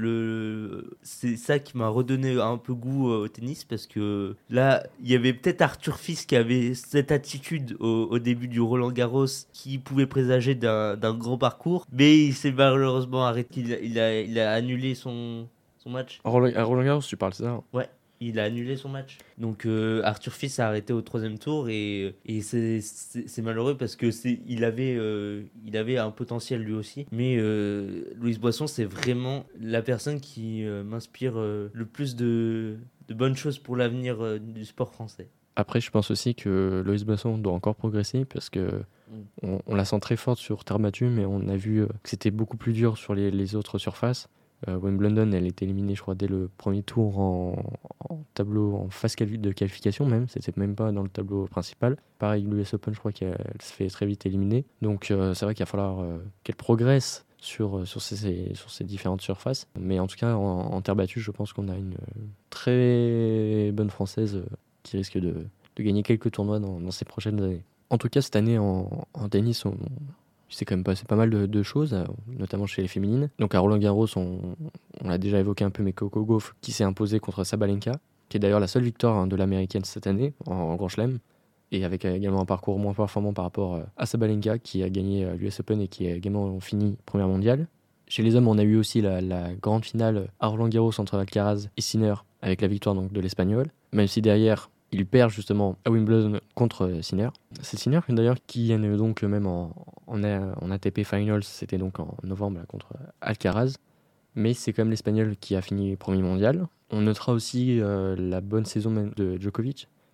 ça qui m'a redonné un peu goût au tennis, parce que là, il y avait peut-être Arthur Fils qui avait cette attitude au début du Roland-Garros qui pouvait présager d'un grand parcours, mais il s'est malheureusement arrêté. Il a annulé son match. À Roland-Garros, tu parles, c'est ça ? Ouais. Il a annulé son match. Donc Arthur Fils s'est arrêté au 3e tour et c'est malheureux parce que il avait un potentiel lui aussi. Mais Louise Boisson, c'est vraiment la personne qui m'inspire le plus de bonnes choses pour l'avenir du sport français. Après, je pense aussi que Louise Boisson doit encore progresser parce que on la sent très forte sur terre battue, mais on a vu que c'était beaucoup plus dur sur les autres surfaces. Wimbledon, elle était éliminée, je crois, dès le premier tour en tableau, en phase de qualification même. C'était même pas dans le tableau principal. Pareil, l'US Open, je crois qu'elle se fait très vite éliminer. Donc c'est vrai qu'il va falloir qu'elle progresse sur ces différentes surfaces. Mais en tout cas, en terre battue, je pense qu'on a une très bonne Française qui risque de gagner quelques tournois dans ces prochaines années. En tout cas, cette année en tennis, il s'est quand même passé pas mal de choses, notamment chez les féminines. Donc à Roland-Garros, on l'a déjà évoqué un peu, mais Coco Gauff qui s'est imposée contre Sabalenka, qui est d'ailleurs la seule victoire de l'américaine cette année en Grand Chelem, et avec également un parcours moins performant par rapport à Sabalenka qui a gagné l'US Open et qui a également fini première mondiale. Chez les hommes, on a eu aussi la grande finale à Roland-Garros entre Alcaraz et Sinner, avec la victoire donc de l'Espagnol, même si derrière il perd justement à Wimbledon contre Sinner. C'est Sinner d'ailleurs qui gagne donc même en ATP Finals, c'était donc en novembre contre Alcaraz. Mais c'est quand même l'Espagnol qui a fini premier mondial. On notera aussi la bonne saison même de Djokovic,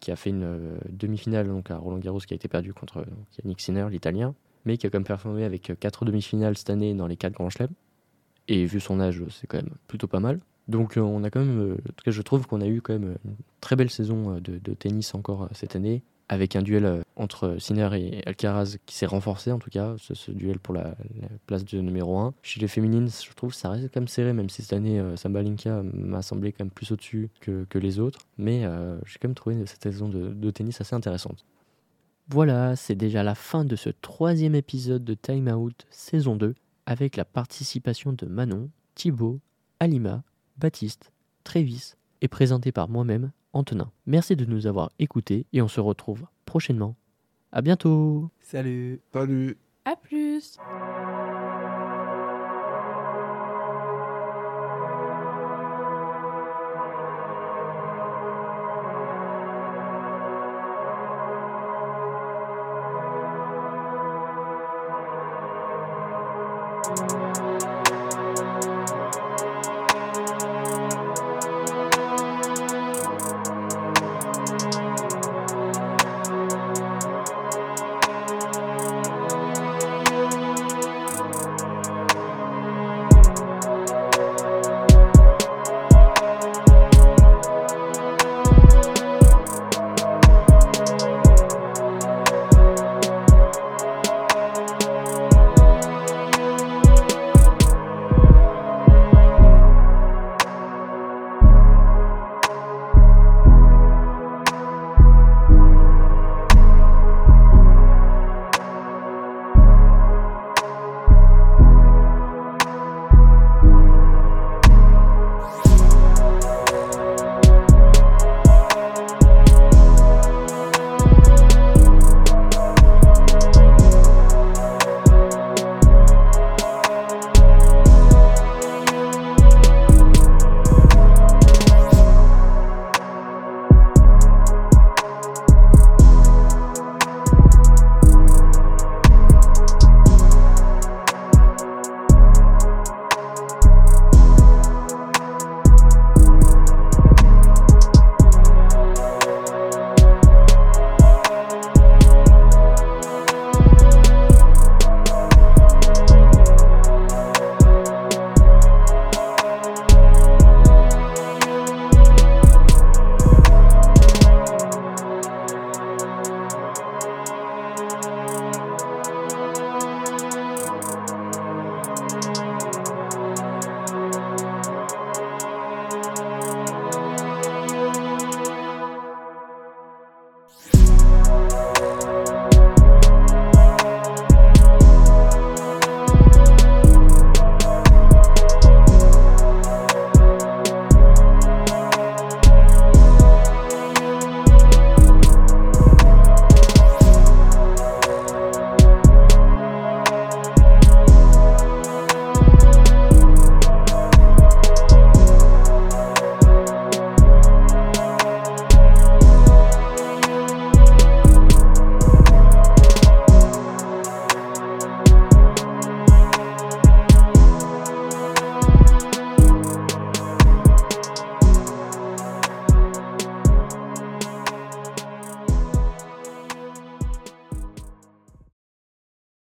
qui a fait une demi-finale donc à Roland-Garros qui a été perdue contre Yannick Sinner, l'Italien, mais qui a quand même performé avec 4 demi-finales cette année dans les 4 grands chelems. Et vu son âge, c'est quand même plutôt pas mal. Donc on a quand même, en tout cas je trouve qu'on a eu quand même une très belle saison de tennis encore cette année, avec un duel entre Sinner et Alcaraz qui s'est renforcé en tout cas, ce duel pour la place de numéro 1. Chez les féminines, je trouve que ça reste quand même serré, même si cette année Sabalenka m'a semblé quand même plus au-dessus que les autres. Mais j'ai quand même trouvé cette saison de tennis assez intéressante. Voilà, c'est déjà la fin de ce 3e épisode de Time Out saison 2, avec la participation de Manon, Thibaut, Alima, Baptiste, Trévis et présenté par moi-même, Antonin. Merci de nous avoir écoutés et on se retrouve prochainement. À bientôt. Salut. Salut. À plus.